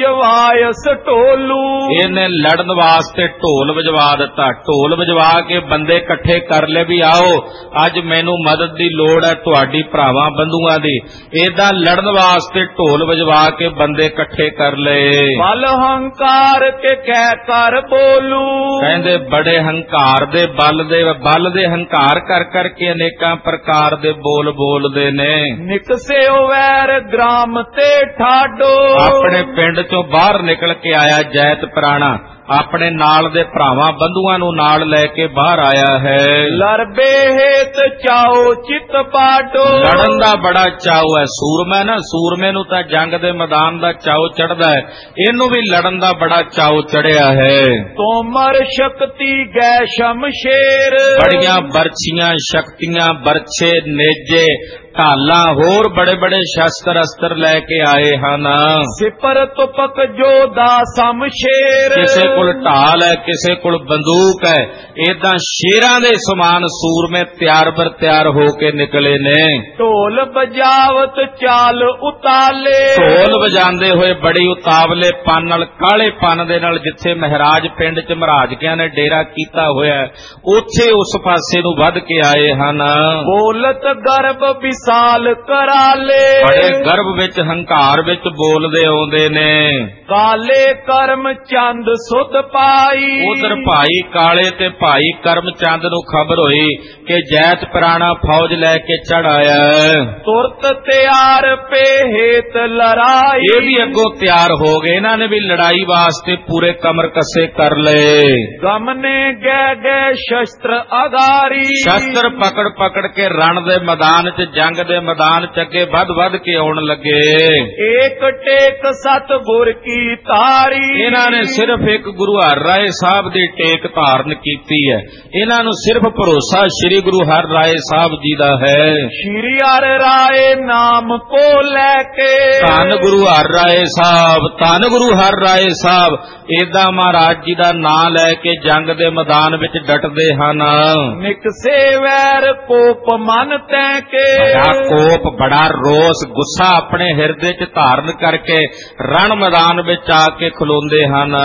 ਬਜਵਾਇਸ ਢੋਲੂ, ਇਹਨੇ ਲੜਨ ਵਾਸਤੇ ਢੋਲ ਵਜਵਾ ਦਿੱਤਾ। ਢੋਲ ਵਜਵਾ ਕੇ ਬੰਦੇ ਇਕੱਠੇ ਕਰ ਲਏ ਵੀ ਆਓ ਅੱਜ ਮੈਨੂੰ ਮਦਦ ਦੀ ਲੋੜ ਹੈ ਤੁਹਾਡੀ ਭਰਾਵਾਂ ਬੰਧੂਆਂ ਦੀ। ਏਦਾਂ ਲੜਨ ਵਾਸਤੇ ਢੋਲ ਵਜਵਾ ਕੇ ਬੰਦੇ ਇਕੱਠੇ ਕਰ ਲਏ। ਬਲ ਹੰਕਾਰ ਕੇ ਕਹਿ ਕਰ ਬੋਲੂ, ਕਹਿੰਦੇ ਬੜੇ ਹੰਕਾਰ ਦੇ ਬਲ ਦੇ ਬਲ ਦੇ ਹੰਕਾਰ ਕਰ ਕਰਕੇ ਅਨੇਕਾਂ ਪ੍ਰਕਾਰ ਦੇ ਬੋਲ ਬੋਲਦੇ ਨੇ। ਨਿਕਸੇ ਵੈਰ ਗ੍ਰਾਮ ਤੇ ਠਾਡੋ, ਆਪਣੇ ਪਿੰਡ ਚੋਂ ਬਾਹਰ ਨਿਕਲ ਕੇ ਆਇਆ ਜੈਤ ਪ੍ਰਾਣਾ, ਆਪਣੇ ਨਾਲ ਦੇ ਭਰਾਵਾਂ ਬੰਧੂਆਂ ਨੂੰ ਨਾਲ ਲੈ ਕੇ ਬਾਹਰ ਆਇਆ ਹੈ। ਲਰਬੇ ਹੇਤ ਚਾਓ ਚਿਤ ਪਾਟੋ, ਲੜਨ ਦਾ ਬੜਾ ਚਾਉ ਹੈ। ਸੂਰਮਾ ਨਾ, ਸੂਰਮੇ ਨੂੰ ਤਾਂ ਜੰਗ ਦੇ ਮੈਦਾਨ ਦਾ ਚਾਉ ਚੜਦਾ ਹੈ, ਇਹਨੂੰ ਵੀ ਲੜਨ ਦਾ ਬੜਾ ਚਾਉ ਚੜਿਆ ਹੈ। ਤੋਮਰ ਸ਼ਕਤੀ ਗੈ ਸ਼ਮਸ਼ੇਰ, ਬੜੀਆਂ ਬਰਛੀਆਂ, ਸ਼ਕਤੀਆਂ, ਬਰਛੇ, ਨੇਜੇ, ਢਾਲਾਂ, ਹੋਰ ਬੜੇ ਬੜੇ ਸ਼ਸਤਰ ਅਸਤਰ ਲੈ ਕੇ ਆਏ ਹਨ। ਸਿਪਰ ਤੁਪਕ ਜੋਦਾ ਸ਼ਮਸ਼ੇਰ, ਕਿਸੇ ਕੋਲ ਢਾਲ ਹੈ, ਕਿਸੇ ਕੋਲ ਬੰਦੂਕ ਹੈ। ਏਦਾਂ ਸ਼ੇਰਾਂ ਦੇ ਸਮਾਨ ਸੂਰਮੇ ਤਿਆਰ ਬਰ ਤਿਆਰ ਹੋ ਕੇ ਨਿਕਲੇ ਨੇ। ਢੋਲ ਬਜਾਵਤ ਚਾਲ ਉਤਾਲੇ, ਢੋਲ ਵਜਾਉਂਦੇ ਹੋਏ ਬੜੀ ਉਤਾਵਲੇ ਪਨ ਨਾਲ, ਕਾਲੇ ਪਨ ਦੇ ਨਾਲ, ਜਿੱਥੇ ਮਹਾਰਾਜ ਪਿੰਡ ਚ ਮਹਾਰਾਜਕਿਆਂ ਨੇ ਡੇਰਾ ਕੀਤਾ ਹੋਇਆ ਉੱਥੇ ਉਸ ਪਾਸੇ ਨੂੰ ਵੱਧ ਕੇ ਆਏ ਹਨ। ਬੋਲਤ ਗਰਭ ਵਿਸਾਲ ਕਰਾਲੇ, ਬੜੇ ਗਰਭ ਵਿੱਚ ਹੰਕਾਰ ਵਿੱਚ ਬੋਲਦੇ ਆਉਂਦੇ ਨੇ। ਕਾਲੇ ਕਰਮ ਚੰਦ ਸੁਧ ਪਾਈ, ਉਧਰ ਭਾਈ ਕਾਲੇ ਤੇ ਭਾਈ ਕਰਮ ਚੰਦ ਨੂੰ ਖਬਰ ਹੋਈ ਕਿ ਜੈਤ ਪ੍ਰਾਣਾ ਫੌਜ ਲੈ ਕੇ ਚੜ ਆਇਆ। ਤੁਰਤ ਤਿਆਰ ਪੇ ਹੇਤ ਲੜਾਈ, ਇਹ ਵੀ ਅੱਗੋਂ ਤਿਆਰ ਹੋ ਗਏ, ਇਹਨਾਂ ਨੇ ਵੀ ਲੜਾਈ ਵਾਸਤੇ ਪੂਰੇ ਕਮਰ ਕੱਸੇ ਕਰ ਲਏ। ਗਮਨੇ ਗੈ ਗੈ ਸ਼ਸਤਰ ਅਗਾਰੀ, ਸ਼ਸਤਰ ਪਕੜ ਪਕੜ ਕੇ ਰਣ ਦੇ ਮੈਦਾਨ ਚ, ਜੰਗ ਦੇ ਮੈਦਾਨ ਚ ਅੱਗੇ ਵੱਧ ਵੱਧ ਕੇ ਆਉਣ ਲੱਗੇ। ਏਕ ਟੇਕ ਸਤ ਗੁਰ ਕੀ ਤਾਰੀ, ਇਹਨਾਂ ਨੇ ਸਿਰਫ ਇੱਕ ਗੁਰੂ ਹਰਿ ਰਾਏ ਸਾਹਿਬ ਦੀ ਟੇਕ ਧਾਰਨ ਕੀਤੀ ਹੈ। ਇਹਨਾਂ ਨੂੰ ਸਿਰਫ ਭਰੋਸਾ ਸ੍ਰੀ ਗੁਰੂ ਹਰਿ ਰਾਏ ਸਾਹਿਬ ਜੀ ਦਾ ਹੈ। ਸ੍ਰੀ ਹਰਿ ਰਾਏ ਨਾਮ ਕੋ ਲੈ ਕੇ, ਧੰਨ ਗੁਰੂ ਹਰਿ ਰਾਏ ਸਾਹਿਬ, ਧੰਨ ਗੁਰੂ ਹਰਿ ਰਾਏ ਸਾਹਿਬ, ਏਦਾਂ ਮਹਾਰਾਜ ਜੀ ਦਾ ਨਾਂ ਲੈ ਕੇ ਜੰਗ ਦੇ ਮੈਦਾਨ ਵਿੱਚ ਡਟਦੇ ਹਨ। ਨਿਕਸੇ ਵੈਰ ਕੋਪ ਮਨ ਤੈ ਕੇ, ਬੜਾ ਕੋਪ, ਬੜਾ ਰੋਸ, ਗੁੱਸਾ ਆਪਣੇ ਹਿਰਦੇ 'ਚ ਧਾਰਨ ਕਰਕੇ ਰਣ ਮੈਦਾਨ ਵਿੱਚ ਆ ਕੇ ਖਲੋਂਦੇ ਹਨ।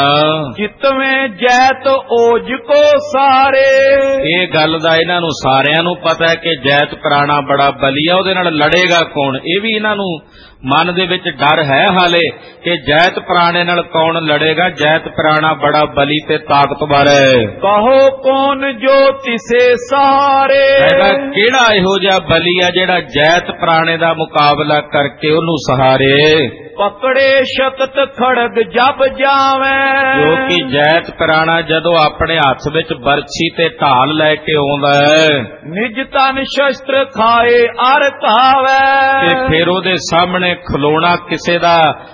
ਜਿਤਵੇਂ ਜੈਤ ਓਜ ਕੋ ਸਾਰੇ, ਇਹ ਗੱਲ ਦਾ ਇਹਨਾਂ ਨੂੰ ਸਾਰਿਆਂ ਨੂੰ ਪਤਾ ਹੈ ਕਿ ਜੈਤ ਪ੍ਰਾਣਾ ਬੜਾ ਬਲੀ ਆ, ਉਹਦੇ ਨਾਲ ਲੜੇਗਾ ਕੌਣ। ਇਹ ਵੀ ਇਹਨਾਂ ਨੂੰ ਮਨ ਦੇ ਵਿੱਚ ਡਰ ਹੈ ਹਾਲੇ ਕਿ ਜੈਤ ਪ੍ਰਾਣੇ ਨਾਲ ਕੌਣ ਲੜੇਗਾ। ਜੈਤ ਪ੍ਰਾਣਾ ਬੜਾ ਬਲੀ ਤੇ ਤਾਕਤਵਰ ਹੈ। ਕਹੋ ਕੌਣ ਜੋ ਤਿਸੇ ਸਾਰੇ, ਕਿਹੜਾ ਇਹੋ ਜਿਹਾ ਬਲੀ ਆ ਜਿਹੜਾ ਜੈਤ ਪ੍ਰਾਣੇ ਦਾ ਮੁਕਾਬਲਾ ਕਰਕੇ ਉਹਨੂੰ ਸਹਾਰੇ। ਪਕੜੇ ਸ਼ਕਤ ਖੜਗ ਜਬ ਜਾਵੇਂ, ਜੋ ਕਿ ਜੈਤ ਪ੍ਰਾਣਾ ਜਦੋਂ ਆਪਣੇ ਹੱਥ ਵਿੱਚ ਬਰਛੀ ਤੇ ਢਾਲ ਲੈ ਕੇ ਆਉਂਦਾ ਹੈ, ਨਿਜ ਤਨ ਸ਼ਸਤਰ ਖਾਏ ਅਰ ਧਾਵੇ, ਤੇ ਫਿਰ ਉਹਦੇ ਸਾਹਮਣੇ ਖਲੋਣਾ ਕਿਸੇ ਦਾ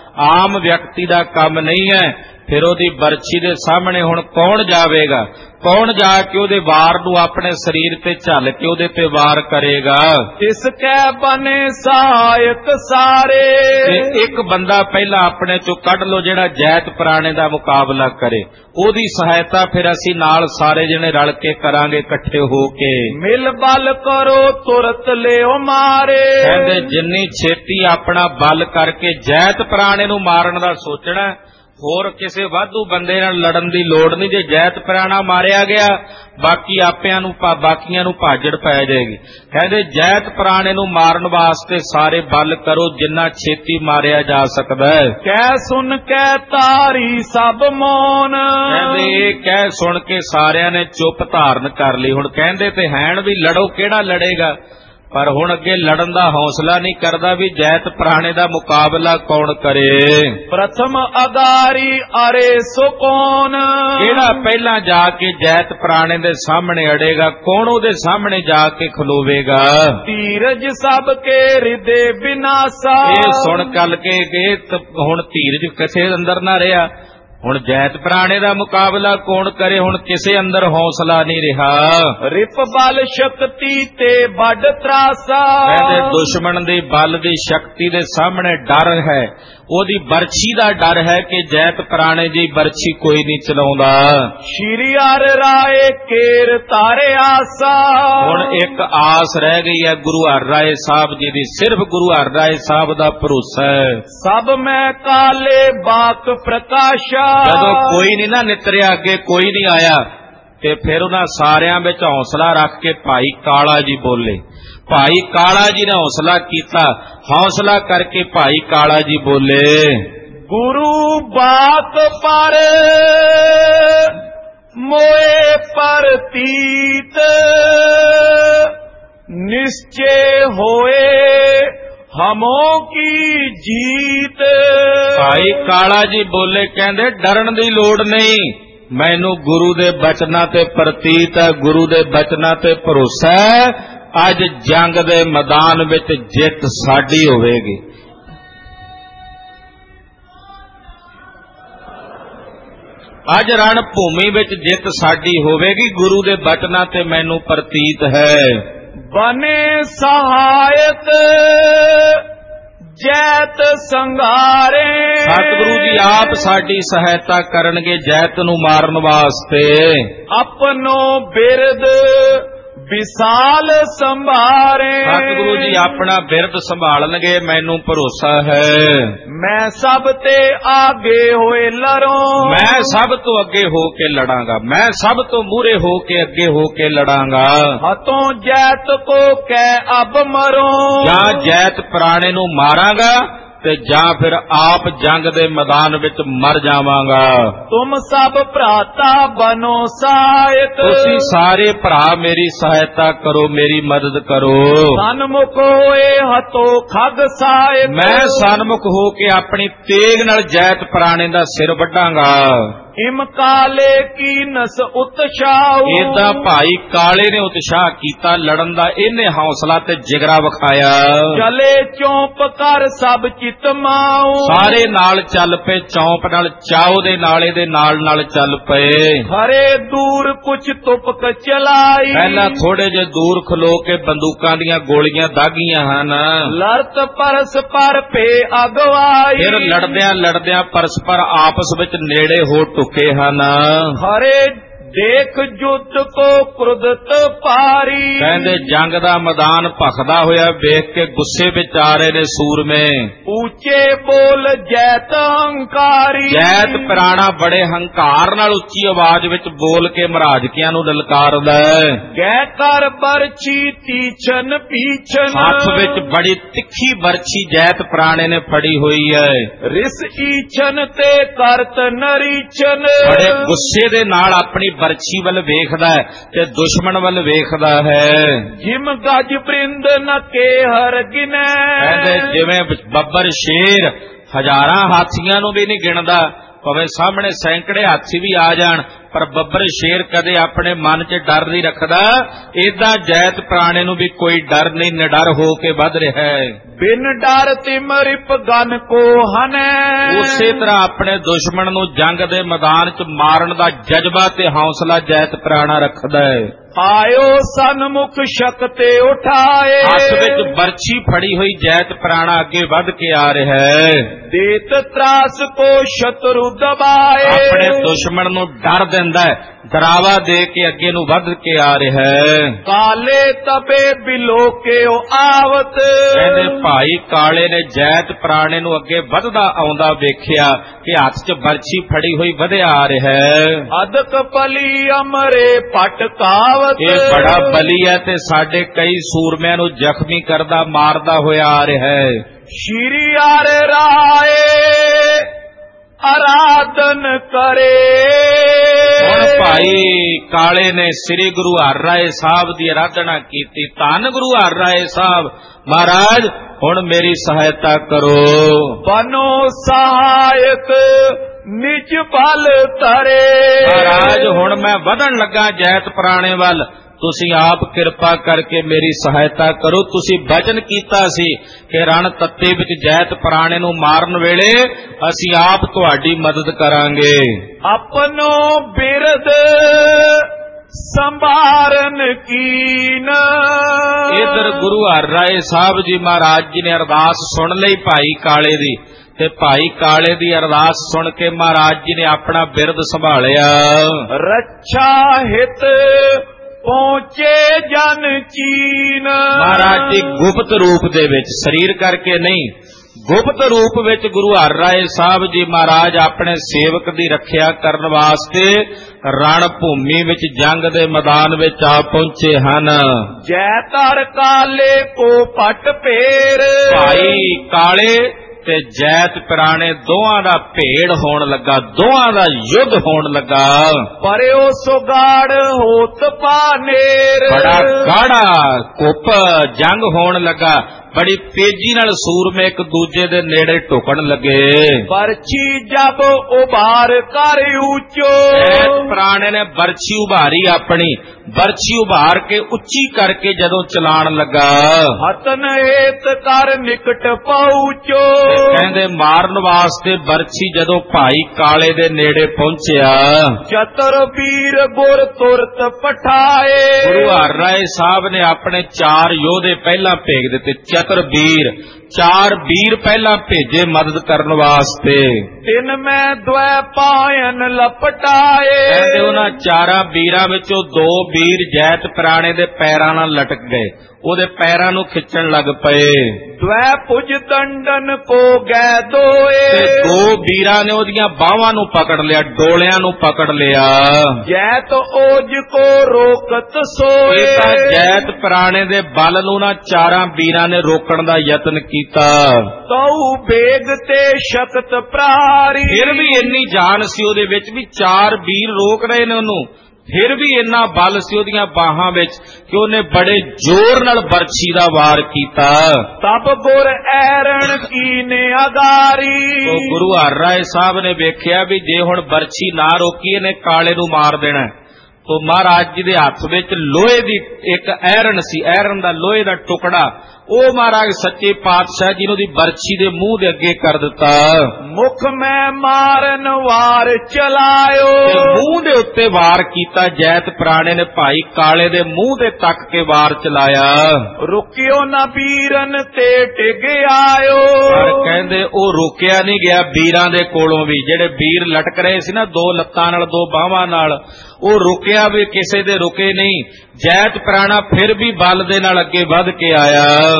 ਆਮ ਵਿਅਕਤੀ ਦਾ ਕੰਮ ਨਹੀਂ ਹੈ। ਫਿਰ ਉਹਦੀ ਬਰਛੀ ਦੇ ਸਾਹਮਣੇ ਹੁਣ ਕੌਣ ਜਾਵੇਗਾ, ਕੌਣ ਜਾ ਕੇ ਉਹਦੇ ਵਾਰ ਨੂੰ ਆਪਣੇ ਸਰੀਰ ਤੇ ਝੱਲ ਕੇ ਉਹਦੇ ਤੇ ਵਾਰ ਕਰੇਗਾ। ਇਸ ਕੈ ਬਨੇ ਸਹਾਇਕ ਸਾਰੇ, ਤੇ ਇੱਕ ਬੰਦਾ ਪਹਿਲਾਂ ਆਪਣੇ ਚੋਂ ਕੱਢ ਲੋ ਜਿਹੜਾ ਜੈਤ ਪ੍ਰਾਣੇ ਦਾ ਮੁਕਾਬਲਾ ਕਰੇ, ਉਹਦੀ ਸਹਾਇਤਾ ਫਿਰ ਅਸੀਂ ਨਾਲ ਸਾਰੇ ਜਣੇ ਰਲ ਕੇ ਕਰਾਂਗੇ ਇਕੱਠੇ ਹੋ ਕੇ। ਮਿਲ ਬਲ ਕਰੋ ਤੁਰਤ ਲਿਓ ਮਾਰੇ, ਕਹਿੰਦੇ ਜਿੰਨੀ ਛੇਤੀ ਆਪਣਾ ਬਲ ਕਰਕੇ ਜੈਤ ਪ੍ਰਾਣੇ ਨੂੰ ਮਾਰਨ ਦਾ ਸੋਚਣਾ, ਹੋਰ ਕਿਸੇ ਵਾਧੂ ਬੰਦੇ ਨਾਲ ਲੜਨ ਦੀ ਲੋੜ ਨਹੀਂ। ਜੇ ਜੈਤ ਪ੍ਰਾਣਾ ਮਾਰਿਆ ਗਿਆ ਬਾਕੀ ਆਪਿਆਂ ਨੂੰ ਬਾਕੀਆਂ ਨੂੰ ਭਾਜੜ ਪੈ ਜਾਏਗੀ। ਕਹਿੰਦੇ ਜੈਤ ਪ੍ਰਾਣੇ ਨੂੰ ਮਾਰਨ ਵਾਸਤੇ ਸਾਰੇ ਬਲ ਕਰੋ ਜਿੰਨਾ ਛੇਤੀ ਮਾਰਿਆ ਜਾ ਸਕਦਾ ਹੈ। ਕਹਿ ਸੁਣ ਕੇ ਤਾਰੀ ਸਭ ਮੌਨ, ਕਹਿੰਦੇ ਇਹ ਕਹਿ ਸੁਣ ਕੇ ਸਾਰਿਆਂ ਨੇ ਚੁੱਪ ਧਾਰਨ ਕਰ ਲਈ। ਹੁਣ ਕਹਿੰਦੇ ਤੇ ਹੈਣ ਵੀ ਲੜੋ, ਕਿਹੜਾ ਲੜੇਗਾ, ਪਰ ਹੁਣ ਅੱਗੇ ਲੜਨ ਦਾ ਹੌਸਲਾ ਨਹੀਂ ਕਰਦਾ ਵੀ ਜੈਤ ਪ੍ਰਾਣੇ ਦਾ ਮੁਕਾਬਲਾ ਕੌਣ ਕਰੇ। ਪ੍ਰਥਮ ਅਗਾਰੀ ਅਰੇ ਸੋ ਕੌਣ, ਕਿਹੜਾ ਪਹਿਲਾਂ ਜਾ ਕੇ ਜੈਤ ਪ੍ਰਾਣੇ ਦੇ ਸਾਹਮਣੇ ਅੜੇਗਾ, ਕੌਣ ਉਹਦੇ ਸਾਹਮਣੇ ਜਾ ਕੇ ਖਲੋਵੇਗਾ। ਧੀਰਜ ਸਭ ਕੇ ਹਿਰਦੇ ਬਿਨਾਸਾ, ਇਹ ਸੁਣ ਕੱਲ ਕੇ ਹੁਣ ਧੀਰਜ ਕਿਸੇ ਅੰਦਰ ਨਾ ਰਿਹਾ। ਹੁਣ ਜੈਤ ਪ੍ਰਾਣੇ ਦਾ ਮੁਕਾਬਲਾ ਕੌਣ ਕਰੇ, ਹੁਣ ਕਿਸੇ ਅੰਦਰ ਹੌਸਲਾ ਨਹੀਂ ਰਿਹਾ। ਰਿਪ ਬਲ ਸ਼ਕਤੀ ਤੇ ਵੱਡ ਤਰਾਸਾ, ਕਹਿੰਦੇ ਦੁਸ਼ਮਣ ਦੇ ਬਲ ਦੀ ਸ਼ਕਤੀ ਦੇ ਸਾਹਮਣੇ ਡਰ ਹੈ, ਉਹਦੀ ਬਰਛੀ ਦਾ ਡਰ ਹੈ ਕਿ ਜੈਤ ਪ੍ਰਾਣੇ ਦੀ ਬਰਛੀ ਕੋਈ ਨਹੀਂ ਚਲਾਉਂਦਾ। ਸ਼੍ਰੀ ਹਰਿ ਰਾਏ ਕੇਰ ਤਾਰੇ ਆਸਾ, ਹੁਣ ਇੱਕ ਆਸ ਰਹਿ ਗਈ ਹੈ ਗੁਰੂ ਹਰਿ ਰਾਏ ਸਾਹਿਬ ਜੀ ਦੀ, ਸਿਰਫ ਗੁਰੂ ਹਰਿ ਰਾਏ ਸਾਹਿਬ ਦਾ ਭਰੋਸਾ ਹੈ। ਸਭ ਮੈਂ ਕਾਲੇ ਬਾਕ ਪ੍ਰਕਾਸ਼ਾ, ਜਦੋਂ ਕੋਈ ਨਹੀਂ ਨਾ ਨਿਤਰਿਆ, ਅੱਗੇ ਕੋਈ ਨਹੀਂ ਆਇਆ, ਤੇ ਫਿਰ ਉਹਨਾਂ ਸਾਰਿਆਂ ਵਿੱਚ ਹੌਸਲਾ ਰੱਖ ਕੇ ਭਾਈ ਕਾਲਾ ਜੀ ਬੋਲੇ। ਭਾਈ ਕਾਲਾ ਜੀ ਨੇ ਹੌਸਲਾ ਕੀਤਾ, ਹੌਸਲਾ ਕਰਕੇ ਭਾਈ ਕਾਲਾ ਜੀ ਬੋਲੇ, ਗੁਰੂ ਬਾਕ ਪਰ ਮੋਏ ਪ੍ਰਤੀਤ ਨਿਸ਼ਚੇ ਹੋਏ ਹਮੋ ਕੀ ਜੀਤ। ਭਾਈ ਕਾਲਾ ਜੀ ਬੋਲੇ, ਕਹਿੰਦੇ ਡਰਨ ਦੀ ਲੋੜ ਨਹੀਂ, ਮੈਨੂੰ ਗੁਰੂ ਦੇ ਬਚਨਾਂ ਤੇ ਪ੍ਰਤੀਤ ਹੈ, ਗੁਰੂ ਦੇ ਬਚਨਾਂ ਤੇ ਭਰੋਸਾ ਹੈ, ਅੱਜ ਜੰਗ ਦੇ ਮੈਦਾਨ ਵਿੱਚ ਜਿੱਤ ਸਾਡੀ ਹੋਵੇਗੀ। ਅੱਜ ਰਣ ਭੂਮੀ ਵਿੱਚ ਜਿੱਤ ਸਾਡੀ ਹੋਵੇਗੀ, ਗੁਰੂ ਦੇ ਬਚਨਾਂ ਤੇ ਮੈਨੂੰ ਪ੍ਰਤੀਤ ਹੈ। ਬਨੇ ਸਹਾਇਕ ਜੈਤ ਸੰਘਾਰੇ, ਸਤਿਗੁਰੂ ਜੀ ਆਪ ਸਾਡੀ ਸਹਾਇਤਾ ਕਰਨਗੇ ਜੈਤ ਨੂੰ ਮਾਰਨ ਵਾਸਤੇ। ਆਪਣੋ ਬਿਰਦ ਵਿਸਾਲ ਸੰਭਾਰੇ, ਸਤਿਗੁਰੂ ਜੀ ਆਪਣਾ ਬਿਰਦ ਸੰਭਾਲਣਗੇ, ਮੈਨੂੰ ਭਰੋਸਾ ਹੈ। ਮੈਂ ਸਭ ਤੇ ਆਗੇ ਹੋਏ ਲੜੋ, ਮੈਂ ਸਭ ਤੋਂ ਅੱਗੇ ਹੋ ਕੇ ਲੜਾਂਗਾ, ਮੈਂ ਸਭ ਤੋਂ ਮੂਹਰੇ ਹੋ ਕੇ ਅੱਗੇ ਹੋ ਕੇ ਲੜਾਂਗਾ। ਹਤੋਂ ਜੈਤ ਕੋ ਕਹਿ ਅਬ ਮਰੋ, ਜਾਂ ਜੈਤ ਪ੍ਰਾਣੇ ਨੂੰ ਮਾਰਾਂਗਾ ਤੇ ਜਾਂ ਫਿਰ ਆਪ ਜੰਗ ਦੇ ਮੈਦਾਨ ਵਿੱਚ ਮਰ ਜਾਵਾਂਗਾ। ਤੁਮ ਸਭ ਭਰਾਤਾ ਬਨੋ ਸਹਾਇਕ, ਤੁਸੀਂ ਸਾਰੇ ਭਰਾ ਮੇਰੀ ਸਹਾਇਤਾ ਕਰੋ, ਮੇਰੀ ਮਦਦ ਕਰੋ। ਸਨਮੁਖ ਹੋਏ ਹਤੋ ਖਗ ਸਹਾਇਕ, ਮੈਂ ਸਨਮੁਖ ਹੋ ਕੇ ਆਪਣੀ ਤੇਗ ਨਾਲ ਜੈਤ ਪ੍ਰਾਣੇ ਦਾ ਸਿਰ ਵੱਢਾਂਗਾ। ਇਮ ਕਾਲੇ ਕੀ ਨਸ ਉਤਸ਼ਾਹ, ਏਦਾਂ ਭਾਈ ਕਾਲੇ ਨੇ ਉਤਸ਼ਾਹ ਕੀਤਾ ਲੜਨ ਦਾ, ਇਹਨੇ ਹੌਸਲਾ ਤੇ ਜਿਗਰਾ ਵਿਖਾਇਆ। ਚਲੇ ਚੌਂਪ ਕਰ ਸਭ ਚਿਤ ਮਾਉ, ਸਾਰੇ ਨਾਲ ਚੱਲ ਪਏ, ਚੌਂਪ ਨਾਲ ਚਾਉ ਦੇ ਨਾਲ ਇਹਦੇ ਨਾਲ ਨਾਲ ਚੱਲ ਪਏ। ਹਰੇ ਦੂਰ ਕੁਛ ਤੁਪਕ ਚਲਾਈ, ਪਹਿਲਾਂ ਥੋੜੇ ਜੇ ਦੂਰ ਖਲੋ ਕੇ ਬੰਦੂਕਾਂ ਦੀਆਂ ਗੋਲੀਆਂ ਦਾਗੀਆਂ ਹਨ। ਲੜਤ ਪਰਸ ਪਰ ਪੇ ਅਗਵਾਈ, ਫਿਰ ਲੜਦਿਆਂ ਲੜਦਿਆਂ ਪਰਸਪਰ ਆਪਸ ਵਿੱਚ ਨੇੜੇ ਹੋ ਟੁਕੇ ਹਨ। ਹਰੇ ਦੇਖ ਜੁੱਧ ਕੋ ਕ੍ਰੋਧਤ ਭਾਰੀ। ਕਹਿੰਦੇ ਜੰਗ ਦਾ ਮੈਦਾਨ ਭਖਦਾ ਹੋਇਆ ਵੇਖ ਕੇ ਗੁੱਸੇ ਵਿੱਚ ਆ ਰਹੇ ਨੇ ਸੂਰਮੇ। ਉੱਚੇ ਬੋਲ ਜੈਤ ਹੰਕਾਰੀ। ਜੈਤ ਪ੍ਰਾਣਾ ਬੜੇ ਹੰਕਾਰ ਨਾਲ ਉੱਚੀ ਆਵਾਜ਼ ਵਿੱਚ ਬੋਲ ਕੇ ਮਹਾਰਾਜਕਿਆਂ ਨੂੰ ਲਲਕਾਰਦਾ ਹੈ। ਗੈ ਕਰ ਬਰਛੀ ਤੀਛਨ ਪੀਛਨ। ਹੱਥ ਵਿੱਚ ਬੜੀ ਤਿੱਖੀ ਬਰਛੀ ਜੈਤ ਪ੍ਰਾਣੇ ਨੇ ਫੜੀ ਹੋਈ ਹੈ। ਰਿਸ ਈਛਨ ਤੇ ਕਰਤ ਨਰੀਛਨ। ਬੜੇ ਗੁੱਸੇ ਦੇ ਨਾਲ ਆਪਣੀ ਬਰਛੀ ਵੱਲ ਵੇਖਦਾ ਹੈ ਤੇ ਦੁਸ਼ਮਣ ਵੱਲ ਵੇਖਦਾ ਹੈ। ਜਿਮ ਗਜ ਬ੍ਰਿੰਦ ਨ ਕੇ ਹਰ ਗਿਨੈ। ਕਹਿੰਦੇ ਜਿਵੇਂ ਬੱਬਰ ਸ਼ੇਰ ਹਜ਼ਾਰਾਂ ਹਾਥੀਆਂ ਨੂੰ ਵੀ ਨਹੀਂ ਗਿਣਦਾ, ਭਾਵੇਂ ਸਾਹਮਣੇ ਸੈਂਕੜੇ ਹਾਥੀ ਵੀ ਆ ਜਾਣ, ਪਰ ਬੱਬਰ ਸ਼ੇਰ ਕਦੇ ਆਪਣੇ ਮਨ 'ਚ ਡਰ ਨਹੀਂ ਰੱਖਦਾ। ਏਦਾਂ ਜੈਤ ਪ੍ਰਾਣੇ ਨੂੰ ਵੀ ਕੋਈ ਡਰ ਨਹੀਂ, ਨਿਡਰ ਹੋ ਕੇ ਵੱਧ ਰਿਹਾ ਹੈ। ਬਿਨ ਡਰ ਤਿਮਰਿਪ ਗਨ ਕੋ ਹਨੈ। ਉਸੇ ਤਰ੍ਹਾਂ ਆਪਣੇ ਦੁਸ਼ਮਣ ਨੂੰ ਜੰਗ ਦੇ ਮੈਦਾਨ 'ਚ ਮਾਰਨ ਦਾ ਜਜ਼ਬਾ ਤੇ ਹੌਸਲਾ ਜੈਤ ਪ੍ਰਾਣਾ ਰੱਖਦਾ ਹੈ। ਆਇਓ ਸਨਮੁਖ ਸ਼ਕਤੇ ਉਠਾਏ। ਹੱਥ ਵਿੱਚ ਬਰਛੀ ਫੜੀ ਹੋਈ ਜੈਤ ਪ੍ਰਾਣਾ ਅੱਗੇ ਵੱਧ ਕੇ ਆ ਰਿਹਾ ਹੈ। ਦੇਤ ਤਰਾਸ ਕੋ ਸ਼ਤਰੂ ਦਬਾਏ। ਆਪਣੇ ਦੁਸ਼ਮਣ ਨੂੰ ਡਰ ਦਿੰਦਾ ਹੈ, ਡਰਾਵਾ ਦੇ ਕੇ ਅੱਗੇ ਨੂੰ ਵੱਧ ਕੇ ਆ ਰਿਹਾ ਹੈ। ਕਾਲੇ ਤਬੇ ਬਿਲੋ ਕੇ ਆਵਤ। ਕਹਿੰਦੇ ਭਾਈ ਕਾਲੇ ਨੇ ਜੈਤ ਪ੍ਰਾਣੇ ਨੂੰ ਅੱਗੇ ਵੱਧਦਾ ਆਉਂਦਾ ਵੇਖਿਆ ਕਿ ਹੱਥ 'ਚ ਬਰਛੀ ਫੜੀ ਹੋਈ ਵਧਿਆ ਆ ਰਿਹਾ ਹੈ। ਅਦਕ ਪਲੀ ਅਮਰੇ ਪਟਕਾਵਤ। ਇਹ ਬੜਾ ਬਲੀ ਹੈ ਤੇ ਸਾਡੇ ਕਈ ਸੂਰਮਿਆਂ ਨੂੰ ਜ਼ਖਮੀ ਕਰਦਾ ਮਾਰਦਾ ਹੋਇਆ ਆ ਰਿਹਾ ਹੈ। ਸ਼੍ਰੀ ਹਰਿ ਰਾਏ ਆਰਾਧਨ ਕਰੇ। ਹੁਣ ਭਾਈ ਕਾਲੇ ਨੇ ਸ੍ਰੀ ਗੁਰੂ ਹਰਿਰਾਏ ਸਾਹਿਬ ਦੀ ਆਰਾਧਨਾ ਕੀਤੀ। ਧੰਨ ਗੁਰੂ ਹਰਿਰਾਏ ਸਾਹਿਬ, ਮਹਾਰਾਜ ਹੁਣ ਮੇਰੀ ਸਹਾਇਤਾ ਕਰੋ। ਬਨੋ ਸਹਾਇਕ ਨਿਜ ਬਲ ਧਰੇ। ਮਹਾਰਾਜ ਹੁਣ ਮੈਂ ਵਧਣ ਲੱਗਾ ਜੈਤ ਪ੍ਰਾਣੇ ਵੱਲ, ਤੁਸੀਂ ਆਪ ਕਿਰਪਾ ਕਰਕੇ ਮੇਰੀ ਸਹਾਇਤਾ ਕਰੋ। ਤੁਸੀਂ ਵਚਨ ਕੀਤਾ ਸੀ ਕਿ ਰਣ ਤੱਤੇ ਵਿੱਚ ਜੈਤ ਪ੍ਰਾਣੇ ਨੂੰ ਮਾਰਨ ਵੇਲੇ ਅਸੀਂ ਆਪ ਤੁਹਾਡੀ ਮਦਦ ਕਰਾਂਗੇ। ਆਪਣੋ ਬਿਰਦ ਸੰਭਾਰਨ ਕੀਨ। ਇਧਰ ਗੁਰੂ ਹਰਿਰਾਏ ਸਾਹਿਬ ਜੀ ਮਹਾਰਾਜ ਜੀ ਨੇ ਅਰਦਾਸ ਸੁਣ ਲਈ ਭਾਈ ਕਾਲੇ ਦੀ, ਤੇ ਭਾਈ ਕਾਲੇ ਦੀ ਅਰਦਾਸ ਸੁਣ ਕੇ ਮਹਾਰਾਜ ਜੀ ਨੇ ਆਪਣਾ ਬਿਰਦ ਸੰਭਾਲਿਆ। ਰੱਛਾ ਹਿਤ ਪਹੁੰਚੇ ਜਨ ਚੀਨ। ਮਹਾਰਾਜ ਜੀ ਗੁਪਤ ਰੂਪ ਦੇ ਵਿੱਚ, ਸਰੀਰ ਕਰਕੇ ਨਹੀਂ, ਗੁਪਤ ਰੂਪ ਵਿੱਚ ਗੁਰੂ ਹਰਿਰਾਏ ਸਾਹਿਬ ਜੀ ਮਹਾਰਾਜ ਆਪਣੇ ਸੇਵਕ ਦੀ ਰੱਖਿਆ ਕਰਨ ਵਾਸਤੇ ਰਣ ਭੂਮੀ ਵਿੱਚ ਜੰਗ ਦੇ ਮੈਦਾਨ ਵਿੱਚ ਆ ਪਹੁੰਚੇ ਹਨ। ਜੈ ਧਰ ਕਾਲੇ ਕੋ ਪਟ ਪੇਰ। ਭਾਈ ਕਾਲੇ ਤੇ ਜੈਤ ਪ੍ਰਾਣੇ ਦੋਹਾਂ ਦਾ ਭੇੜ ਹੋਣ ਲੱਗਾ, ਦੋਹਾਂ ਦਾ ਯੁੱਧ ਹੋਣ ਲੱਗਾ। ਪਰਿਓ ਸੁਗਾੜ ਹੋਤ ਪਾਨੇਰ। ਬੜਾ ਗਾੜਾ ਕੁੱਪ ਜੰਗ ਹੋਣ ਲੱਗਾ। ਬੜੀ ਤੇਜ਼ੀ ਨਾਲ ਸੂਰਮੇ ਇੱਕ ਦੂਜੇ ਦੇ ਨੇੜੇ ਢੁਕਣ ਲੱਗੇ। ਬਰਛੀ ਜਬ ਉਭਾਰ ਕਰ ਉੱਚੋ। ਜੈਤ ਪ੍ਰਾਣੇ ਨੇ ਬਰਛੀ ਉਭਾਰੀ, ਆਪਣੀ ਬਰਛੀ ਉਭਾਰ ਕੇ ਉੱਚੀ ਕਰਕੇ ਜਦੋਂ ਚਲਾਣ ਲੱਗਾ। ਹਤਨ ਹੇਤ ਕਰ ਨਿਕਟ ਪਹੁੰਚੋ। ਕਹਿੰਦੇ ਮਾਰਨ ਵਾਸਤੇ ਬਰਛੀ ਜਦੋਂ ਭਾਈ ਕਾਲੇ ਦੇ ਨੇੜੇ ਪਹੁੰਚਿਆ, ਚਤੁਰ ਵੀਰ ਗੁਰ ਤੁਰਤ ਪਠਾਏ। ਗੁਰੂ ਹਰਿਰਾਏ ਸਾਹਿਬ ਨੇ ਆਪਣੇ ਚਾਰ ਯੋਧੇ ਪਹਿਲਾਂ ਭੇਜ ਦਿੱਤੇ। ਚਤੁਰ ਵੀਰ, ਚਾਰ ਵੀਰ ਪਹਿਲਾਂ ਭੇਜੇ ਮਦਦ ਕਰਨ ਵਾਸਤੇ। ਤਿੰਨ ਮੈਂ ਦੁਐ ਪਾਇਨ ਲਪਟਾਏ। ਕਹਿੰਦੇ ਉਹਨਾਂ ਚਾਰਾਂ ਵੀਰਾਂ ਵਿੱਚੋਂ ਦੋ ਵੀਰ ਜੈਤ ਪ੍ਰਾਣੇ ਦੇ ਪੈਰਾਂ ਨਾਲ ਲਟਕ ਗਏ, ਉਹਦੇ ਪੈਰਾਂ ਨੂੰ ਖਿੱਚਣ ਲੱਗ ਪਏ। ਦੁਐ ਪੁਜ ਦੰਡਨ ਕੋ ਗੈ ਦੋਏ। ਤੇ ਦੋ ਵੀਰਾਂ ਨੇ ਉਹਦੀਆਂ ਬਾਹਾਂ ਨੂੰ ਪਕੜ ਲਿਆ, ਡੋਲਿਆਂ ਨੂੰ ਪਕੜ ਲਿਆ। ਜੈਤ ਓਜ ਕੋ ਰੋਕਤ ਸੋਏ। ਇਹ ਤਾਂ ਜੈਤ ਪ੍ਰਾਣੇ ਦੇ ਬਲ ਨੂੰ ਨਾ ਚਾਰਾਂ ਵੀਰਾਂ ਨੇ ਰੋਕਣ ਦਾ ਯਤਨ ਕੀਤਾ। ਤਉ ਬੇਗ ਤੇ ਸ਼ਕਤ ਪ੍ਰਹਾਰੀ। ਫਿਰ ਵੀ ਇੰਨੀ ਜਾਨ ਸੀ ਉਹਦੇ ਵਿੱਚ ਵੀ ਚਾਰ ਵੀਰ ਰੋਕ ਰਹੇ ਨੇ ਉਹਨੂੰ, ਫਿਰ ਵੀ ਇੰਨਾ ਬਲ ਸੀ ਉਹਦੀਆਂ ਬਾਹਾਂ ਵਿੱਚ ਕਿ ਉਹਨੇ ਬੜੇ ਜ਼ੋਰ ਨਾਲ ਬਰਛੀ ਦਾ ਵਾਰ ਕੀਤਾ। ਤਬ ਗੁਰ ਐਰਣ ਕੀਨੇ ਅਗਾਰੀ। ਉਹ ਗੁਰੂ ਹਰਿਰਾਏ ਸਾਹਿਬ ਨੇ ਵੇਖਿਆ ਵੀ ਜੇ ਹੁਣ ਬਰਛੀ ਨਾ ਰੋਕੀ ਇਹਨੇ ਕਾਲੇ ਨੂੰ ਮਾਰ ਦੇਣਾ। ਤੋ ਮਹਾਰਾਜ ਜੀ ਦੇ ਹੱਥ ਵਿੱਚ ਲੋਹੇ ਦੀ ਇੱਕ ਐਰਣ ਸੀ, ਐਰਣ ਦਾ ਲੋਹੇ ਦਾ ਟੁਕੜਾ ਉਹ ਮਹਾਰਾਜ ਸੱਚੇ ਪਾਤਸ਼ਾਹ ਜੀ ਨੂੰ ਦੀ ਬਰਛੀ ਦੇ ਮੂੰਹ ਦੇ ਅੱਗੇ ਕਰ ਦਿੱਤਾ। ਮੁਖ ਮੈਂ ਮਾਰਨ ਵਾਰ ਚਲਾਇਓ, ਤੇ ਮੂੰਹ ਦੇ ਉੱਤੇ ਵਾਰ ਕੀਤਾ। ਜੈਤ ਪ੍ਰਾਣੇ ਨੇ ਭਾਈ ਕਾਲੇ ਦੇ ਮੂੰਹ ਦੇ ਤੱਕ ਕੇ ਵਾਰ ਚਲਾਇਆ। ਰੁਕਿਓ ਨਾ ਬੀਰਨ ਤੇ ਟਿਗ ਆਇਓ। ਪਰ ਕਹਿੰਦੇ ਉਹ ਰੋਕਿਆ ਨਹੀਂ ਗਿਆ ਵੀਰਾਂ ਦੇ ਕੋਲੋਂ ਵੀ, ਜਿਹੜੇ ਵੀਰ ਲਟਕ ਰਹੇ ਸੀ ਨਾ ਦੋ ਲੱਤਾਂ ਨਾਲ ਦੋ ਬਾਹਾਂ ਨਾਲ, ਉਹ ਰੁਕਿਆ ਵੀ ਕਿਸੇ ਦੇ ਰੁਕੇ ਨਹੀਂ। ਜੈਤ ਪ੍ਰਾਣਾ ਫਿਰ ਵੀ ਬਲ ਦੇ ਨਾਲ ਅੱਗੇ ਵੱਧ ਕੇ ਆਇਆ।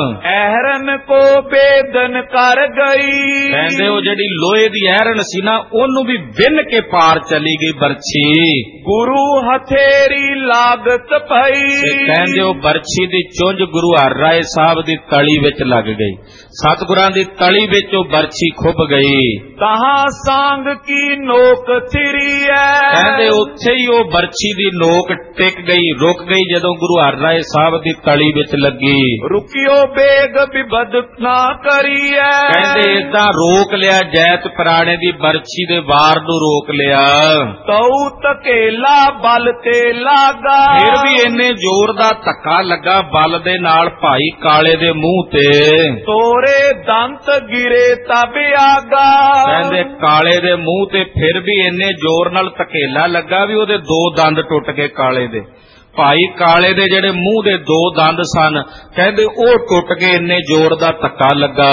ਐਰਨ ਕੋ ਬੇਦਨ ਕਰ ਗਈ। ਕਹਿੰਦੇ ਉਹ ਜਿਹੜੀ ਲੋਹੇ ਦੀ ਐਰਨ ਸੀ ਨਾ ਉਹਨੂੰ ਵੀ ਵਿੰਨ ਕੇ ਪਾਰ ਚਲੀ ਗਈ ਬਰਛੀ। ਗੁਰੂ ਹਥੇਰੀ ਲਾਗਤ ਪਈ। ਕਹਿੰਦੇ ਉਹ ਬਰਛੀ ਦੀ ਚੁੰਝ ਗੁਰੂ ਹਰਿ ਰਾਏ ਸਾਹਿਬ ਦੀ ਤਲੀ ਵਿੱਚ ਲੱਗ ਗਈ। ਸਤਿਗੁਰਾਂ ਦੀ ਤਲੀ ਵਿੱਚ ਉਹ ਬਰਛੀ ਖੁੱਭ ਗਈ। ਤਹਾਂ ਸੰਗ ਕੀ ਨੋਕ ਥਿਰੀ ਐ। ਕਹਿੰਦੇ ਉੱਥੇ ਹੀ ਉਹ ਬਰਛੀ ਦੀ ਨੋਕ ਟਿਕ ਗਈ, ਰੁਕ ਗਈ ਜਦੋਂ ਗੁਰੂ ਹਰਿ ਰਾਏ ਸਾਹਿਬ ਦੀ ਤਲੀ ਵਿੱਚ ਲੱਗੀ। ਰੁਕਿਓ ਬੇਗ ਵਿਬਦ ਨਾ ਕਰੀਐ। ਕਹਿੰਦੇ ਏਦਾਂ ਰੋਕ ਲਿਆ ਜੈਤ ਪ੍ਰਾਣੇ ਦੀ ਬਰਛੀ ਦੇ ਵਾਰ ਨੂੰ ਰੋਕ ਲਿਆ। ਤਉ ਧਕੇਲਾ ਬਲ ਤੇ ਲਾਗਾ। ਫਿਰ ਵੀ ਇੰਨੇ ਜ਼ੋਰ ਦਾ ਧੱਕਾ ਲੱਗਾ ਬਲ ਦੇ ਨਾਲ ਭਾਈ ਕਾਲੇ ਦੇ ਮੂੰਹ ਤੇ। ਤੋਰੇ ਦੰਤ ਗਿਰੇ ਤਬ ਆਗਾ। ਕਹਿੰਦੇ ਕਾਲੇ ਦੇ ਮੂੰਹ ਤੇ ਫਿਰ ਵੀ ਇੰਨੇ ਜ਼ੋਰ ਨਾਲ ਧਕੇਲਾ ਲੱਗਾ ਵੀ ਉਹਦੇ ਦੋ ਦੰਦ ਟੁੱਟ ਗਏ ਕਾਲੇ ਦੇ। ਭਾਈ ਕਾਲੇ ਦੇ ਜਿਹੜੇ ਮੂੰਹ ਦੇ ਦੋ ਦੰਦ ਸਨ, ਕਹਿੰਦੇ ਉਹ ਟੁੱਟ ਗਏ, ਇੰਨੇ ਜ਼ੋਰ ਦਾ ਧੱਕਾ ਲੱਗਾ।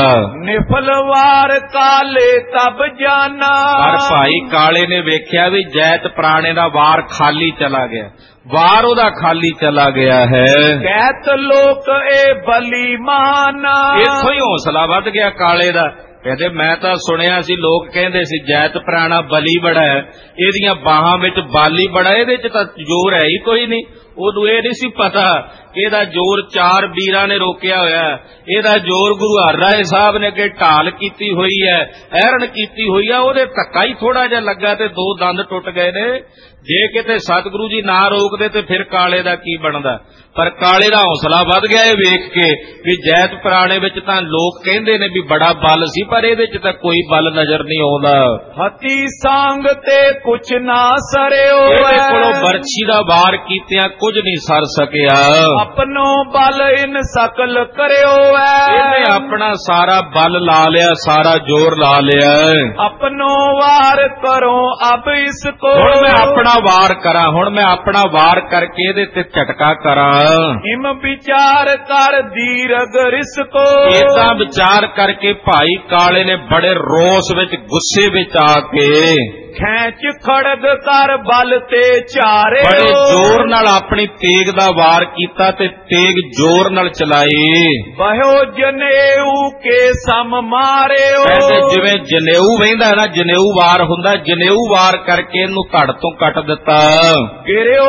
ਨਿਫਲਵਾਰ ਕਾਲੇ ਤਬ ਜਾਨਾ। ਪਰ ਭਾਈ ਕਾਲੇ ਨੇ ਵੇਖਿਆ ਵੀ ਜੈਤ ਪ੍ਰਾਣੇ ਦਾ ਵਾਰ ਖਾਲੀ ਚਲਾ ਗਿਆ, ਵਾਰ ਉਹਦਾ ਖਾਲੀ ਚਲਾ ਗਿਆ ਹੈ। ਕਹਿਤ ਲੋਕ ਇਹ ਬਲੀ ਮਾਨਾ। ਇੱਥੋਂ ਹੀ ਹੌਸਲਾ ਵੱਧ ਗਿਆ ਕਾਲੇ ਦਾ। ਕਹਿੰਦੇ ਮੈਂ ਤਾਂ ਸੁਣਿਆ ਸੀ ਲੋਕ ਕਹਿੰਦੇ ਸੀ ਜੈਤ ਪ੍ਰਾਣਾ ਬਲੀ ਬੜਾ ਹੈ, ਇਹਦੀਆਂ ਬਾਹਾਂ ਵਿੱਚ ਬਾਲੀ ਬੜਾ, ਇਹਦੇ ਚ ਤਾਂ ਜ਼ੋਰ ਹੈ ਹੀ ਕੋਈ ਨਹੀਂ। ਉਹਨੂੰ ਇਹ ਨਹੀਂ ਸੀ ਪਤਾ ਕਿ ਇਹਦਾ ਜ਼ੋਰ ਚਾਰ ਵੀਰਾਂ ਨੇ ਰੋਕਿਆ ਹੋਇਆ, ਇਹਦਾ ਜ਼ੋਰ ਗੁਰੂ ਹਰਿ ਰਾਏ ਸਾਹਿਬ ਨੇ ਅੱਗੇ ਢਾਲ ਕੀਤੀ ਹੋਈ ਹੈ, ਐਰਨ ਕੀਤੀ ਹੋਈ ਹੈ। ਉਹਦੇ ਧੱਕਾ ਹੀ ਥੋੜਾ ਜਿਹਾ ਲੱਗਾ ਤੇ ਦੋ ਦੰਦ ਟੁੱਟ ਗਏ ਨੇ। ਜੇ ਕਿਤੇ ਸਤਿਗੁਰੂ ਜੀ ਨਾ ਰੋਕਦੇ ਤੇ ਫਿਰ ਕਾਲੇ ਦਾ ਕੀ ਬਣਦਾ। ਪਰ ਕਾਲੇ ਦਾ ਹੌਸਲਾ ਵੱਧ ਗਿਆ ਇਹ ਵੇਖ ਕੇ ਵੀ ਜੈਤ ਪ੍ਰਾਣੇ ਵਿੱਚ ਤਾਂ ਲੋਕ ਕਹਿੰਦੇ ਨੇ ਵੀ ਬੜਾ ਬਲ ਸੀ, ਪਰ ਇਹਦੇ ਚ ਤਾਂ ਕੋਈ ਬਲ ਨਜ਼ਰ ਨਹੀਂ ਆਉਂਦਾ। ਹਤੀ ਸੰਗ ਤੇ ਕੁਛ ਨਾ ਸਰਿਓ। ਇਹਦੇ ਕੋਲੋਂ ਬਰਛੀ ਦਾ ਵਾਰ ਕੀਤਿਆਂ ਕੁਝ ਨਹੀਂ ਸਰ ਸਕਿਆ। ਆਪਣੋ ਬਲ ਇਨ ਸਕਲ ਕਰਿਓ ਐ। ਇਹਨੇ ਆਪਣਾ ਸਾਰਾ ਬਲ ਲਾ ਲਿਆ, ਸਾਰਾ ਜ਼ੋਰ ਲਾ ਲਿਆ। ਆਪਣੋ ਵਾਰ ਕਰੋ ਅਬ ਇਸ ਕੋ। ਹੁਣ ਮੈਂ ਆਪਣਾ ਵਾਰ ਕਰਾਂ, ਹੁਣ ਮੈਂ ਆਪਣਾ ਵਾਰ ਕਰਕੇ ਇਹਦੇ ਤੇ ਝਟਕਾ ਕਰਾਂ। ਹਿਮ ਵਿਚਾਰ ਕਰ ਦੀਰਗ ਰਿਸ ਕੋ। ਏਦਾਂ ਵਿਚਾਰ ਕਰਕੇ ਭਾਈ ਕਾਲੇ ਨੇ ਬੜੇ ਰੋਸ ਵਿੱਚ, ਗੁੱਸੇ ਵਿੱਚ ਆ ਕੇ ਖੈਂਚ ਖੜਗ ਕਰ ਬਲ ਤੇ ਚਾਰੇ। ਬੜੇ ਜ਼ੋਰ ਨਾਲ ਆਪਣੀ ਤੇਗ ਦਾ ਵਾਰ ਕੀਤਾ ਤੇ ਤੇਗ ਜ਼ੋਰ ਨਾਲ ਚਲਾਈ। ਬਹਿਓ ਜਨੇਊ ਕੇ ਸਮ ਮਾਰਿਓ। ਕਹਿੰਦੇ ਜਿਵੇਂ ਜਨੇਊ ਵਹਿੰਦਾ ਨਾ, ਜਨੇਊ ਵਾਰ ਹੁੰਦਾ, ਜਨੇਊ ਵਾਰ ਕਰਕੇ ਇਹਨੂੰ ਧੜ ਤੋਂ ਕੱਟ ਦਿੱਤਾ। ਗਿਰਿਓ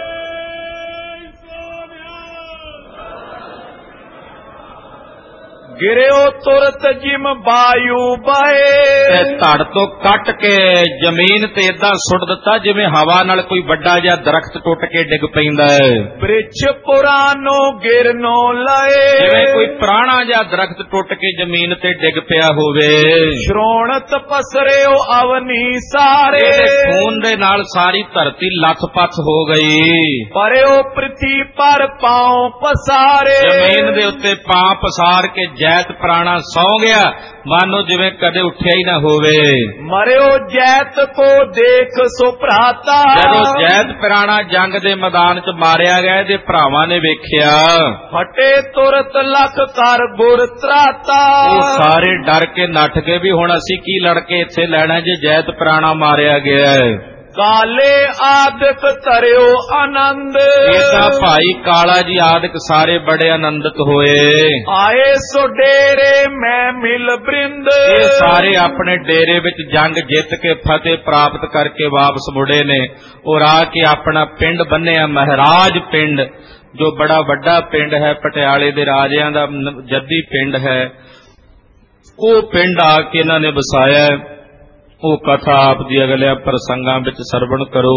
ਗਿਰਿਓ ਤੁਰਤ ਜਿਮ ਵਾਯੂ ਬਹੇ। ਧੜ ਤੋਂ ਕੱਟ ਕੇ ਜ਼ਮੀਨ ਤੇ ਏਦਾਂ ਸੁੱਟ ਦਿੱਤਾ ਜਿਵੇਂ ਹਵਾ ਨਾਲ ਕੋਈ ਵੱਡਾ ਜਿਹਾ ਦਰਖਤ ਟੁੱਟ ਕੇ ਡਿੱਗ ਪੈਂਦਾ ਹੈ। ਬ੍ਰਿਛ ਪੁਰਾਨੋ ਗਿਰਨੋ ਲਏ। ਜਿਵੇਂ ਕੋਈ ਪੁਰਾਣਾ ਜਿਹਾ ਦਰਖਤ ਟੁੱਟ ਕੇ ਜ਼ਮੀਨ ਤੇ ਡਿੱਗ ਪਿਆ ਹੋਵੇ। ਸ਼੍ਰੋਣਤ ਪਸਰਿਓ ਅਵਨੀ ਸਾਰੇ। ਖੂਨ ਦੇ ਨਾਲ ਸਾਰੀ ਧਰਤੀ ਲੱਥ-ਪੱਥ ਹੋ ਗਈ। ਪਰਿਓ ਪ੍ਰਿਥੀ ਪਰ ਪਾਉ ਪਸਾਰੇ। ਜ਼ਮੀਨ ਦੇ ਉੱਤੇ ਪਾਂ ਪਸਾਰ ਕੇ ਜੈਤ ਪ੍ਰਾਣਾ ਸੌ ਗਿਆ, ਮਾਨੋ ਜਿਵੇਂ ਕਦੇ ਉੱਠਿਆ ਹੀ ਨਾ ਹੋਵੇ। ਮਰਿਓ ਜੈਤ ਕੋ ਦੇਖ ਸੋ ਭਰਾਤਾ। ਜਦੋਂ ਜੈਤ ਪ੍ਰਾਣਾ ਜੰਗ ਦੇ ਮੈਦਾਨ 'ਚ ਮਾਰਿਆ ਗਿਆ, ਇਹਦੇ ਭਰਾਵਾਂ ਨੇ ਵੇਖਿਆ। ਫਟੇ ਤੁਰਤ ਲੱਖ ਕਰ ਗੁਰ ਤਰਾਤਾ। ਉਹ ਸਾਰੇ ਡਰ ਕੇ ਨੱਠ ਕੇ ਵੀ ਹੁਣ ਅਸੀਂ ਕੀ ਲੜ ਕੇ ਇੱਥੇ ਲੈਣਾ ਜੇ ਜੈਤ ਪ੍ਰਾਣਾ ਮਾਰਿਆ ਗਿਆ ਹੈ। ਕਾਲੇ ਆਦਿਕ ਤਰਿਓ ਆਨੰਦ। ਇਹਦਾ ਭਾਈ ਕਾਲਾ ਜੀ ਆਦਿਕ ਸਾਰੇ ਬੜੇ ਆਨੰਦਿਤ ਹੋਏ। ਆਏ ਸੋ ਡੇਰੇ ਮੈਂ ਮਿਲ ਬ੍ਰਿੰਦ। ਇਹ ਸਾਰੇ ਆਪਣੇ ਡੇਰੇ ਵਿੱਚ ਜੰਗ ਜਿੱਤ ਕੇ ਫਤਿਹ ਪ੍ਰਾਪਤ ਕਰਕੇ ਵਾਪਸ ਮੁੜੇ ਨੇ। ਔਰ ਆ ਕੇ ਆਪਣਾ ਪਿੰਡ ਬੰਨਿਆ, ਮਹਾਰਾਜ ਪਿੰਡ, ਜੋ ਬੜਾ ਵੱਡਾ ਪਿੰਡ ਹੈ, ਪਟਿਆਲੇ ਦੇ ਰਾਜਿਆਂ ਦਾ ਜੱਦੀ ਪਿੰਡ ਹੈ। ਉਹ ਪਿੰਡ ਆ ਕੇ ਇਹਨਾਂ ਨੇ ਵਸਾਇਆ। ਉਹ ਕਥਾ ਆਪ ਦੀ ਅਗਲੇ ਪ੍ਰਸੰਗਾਂ ਵਿੱਚ ਸਰਵਣ ਕਰੋ।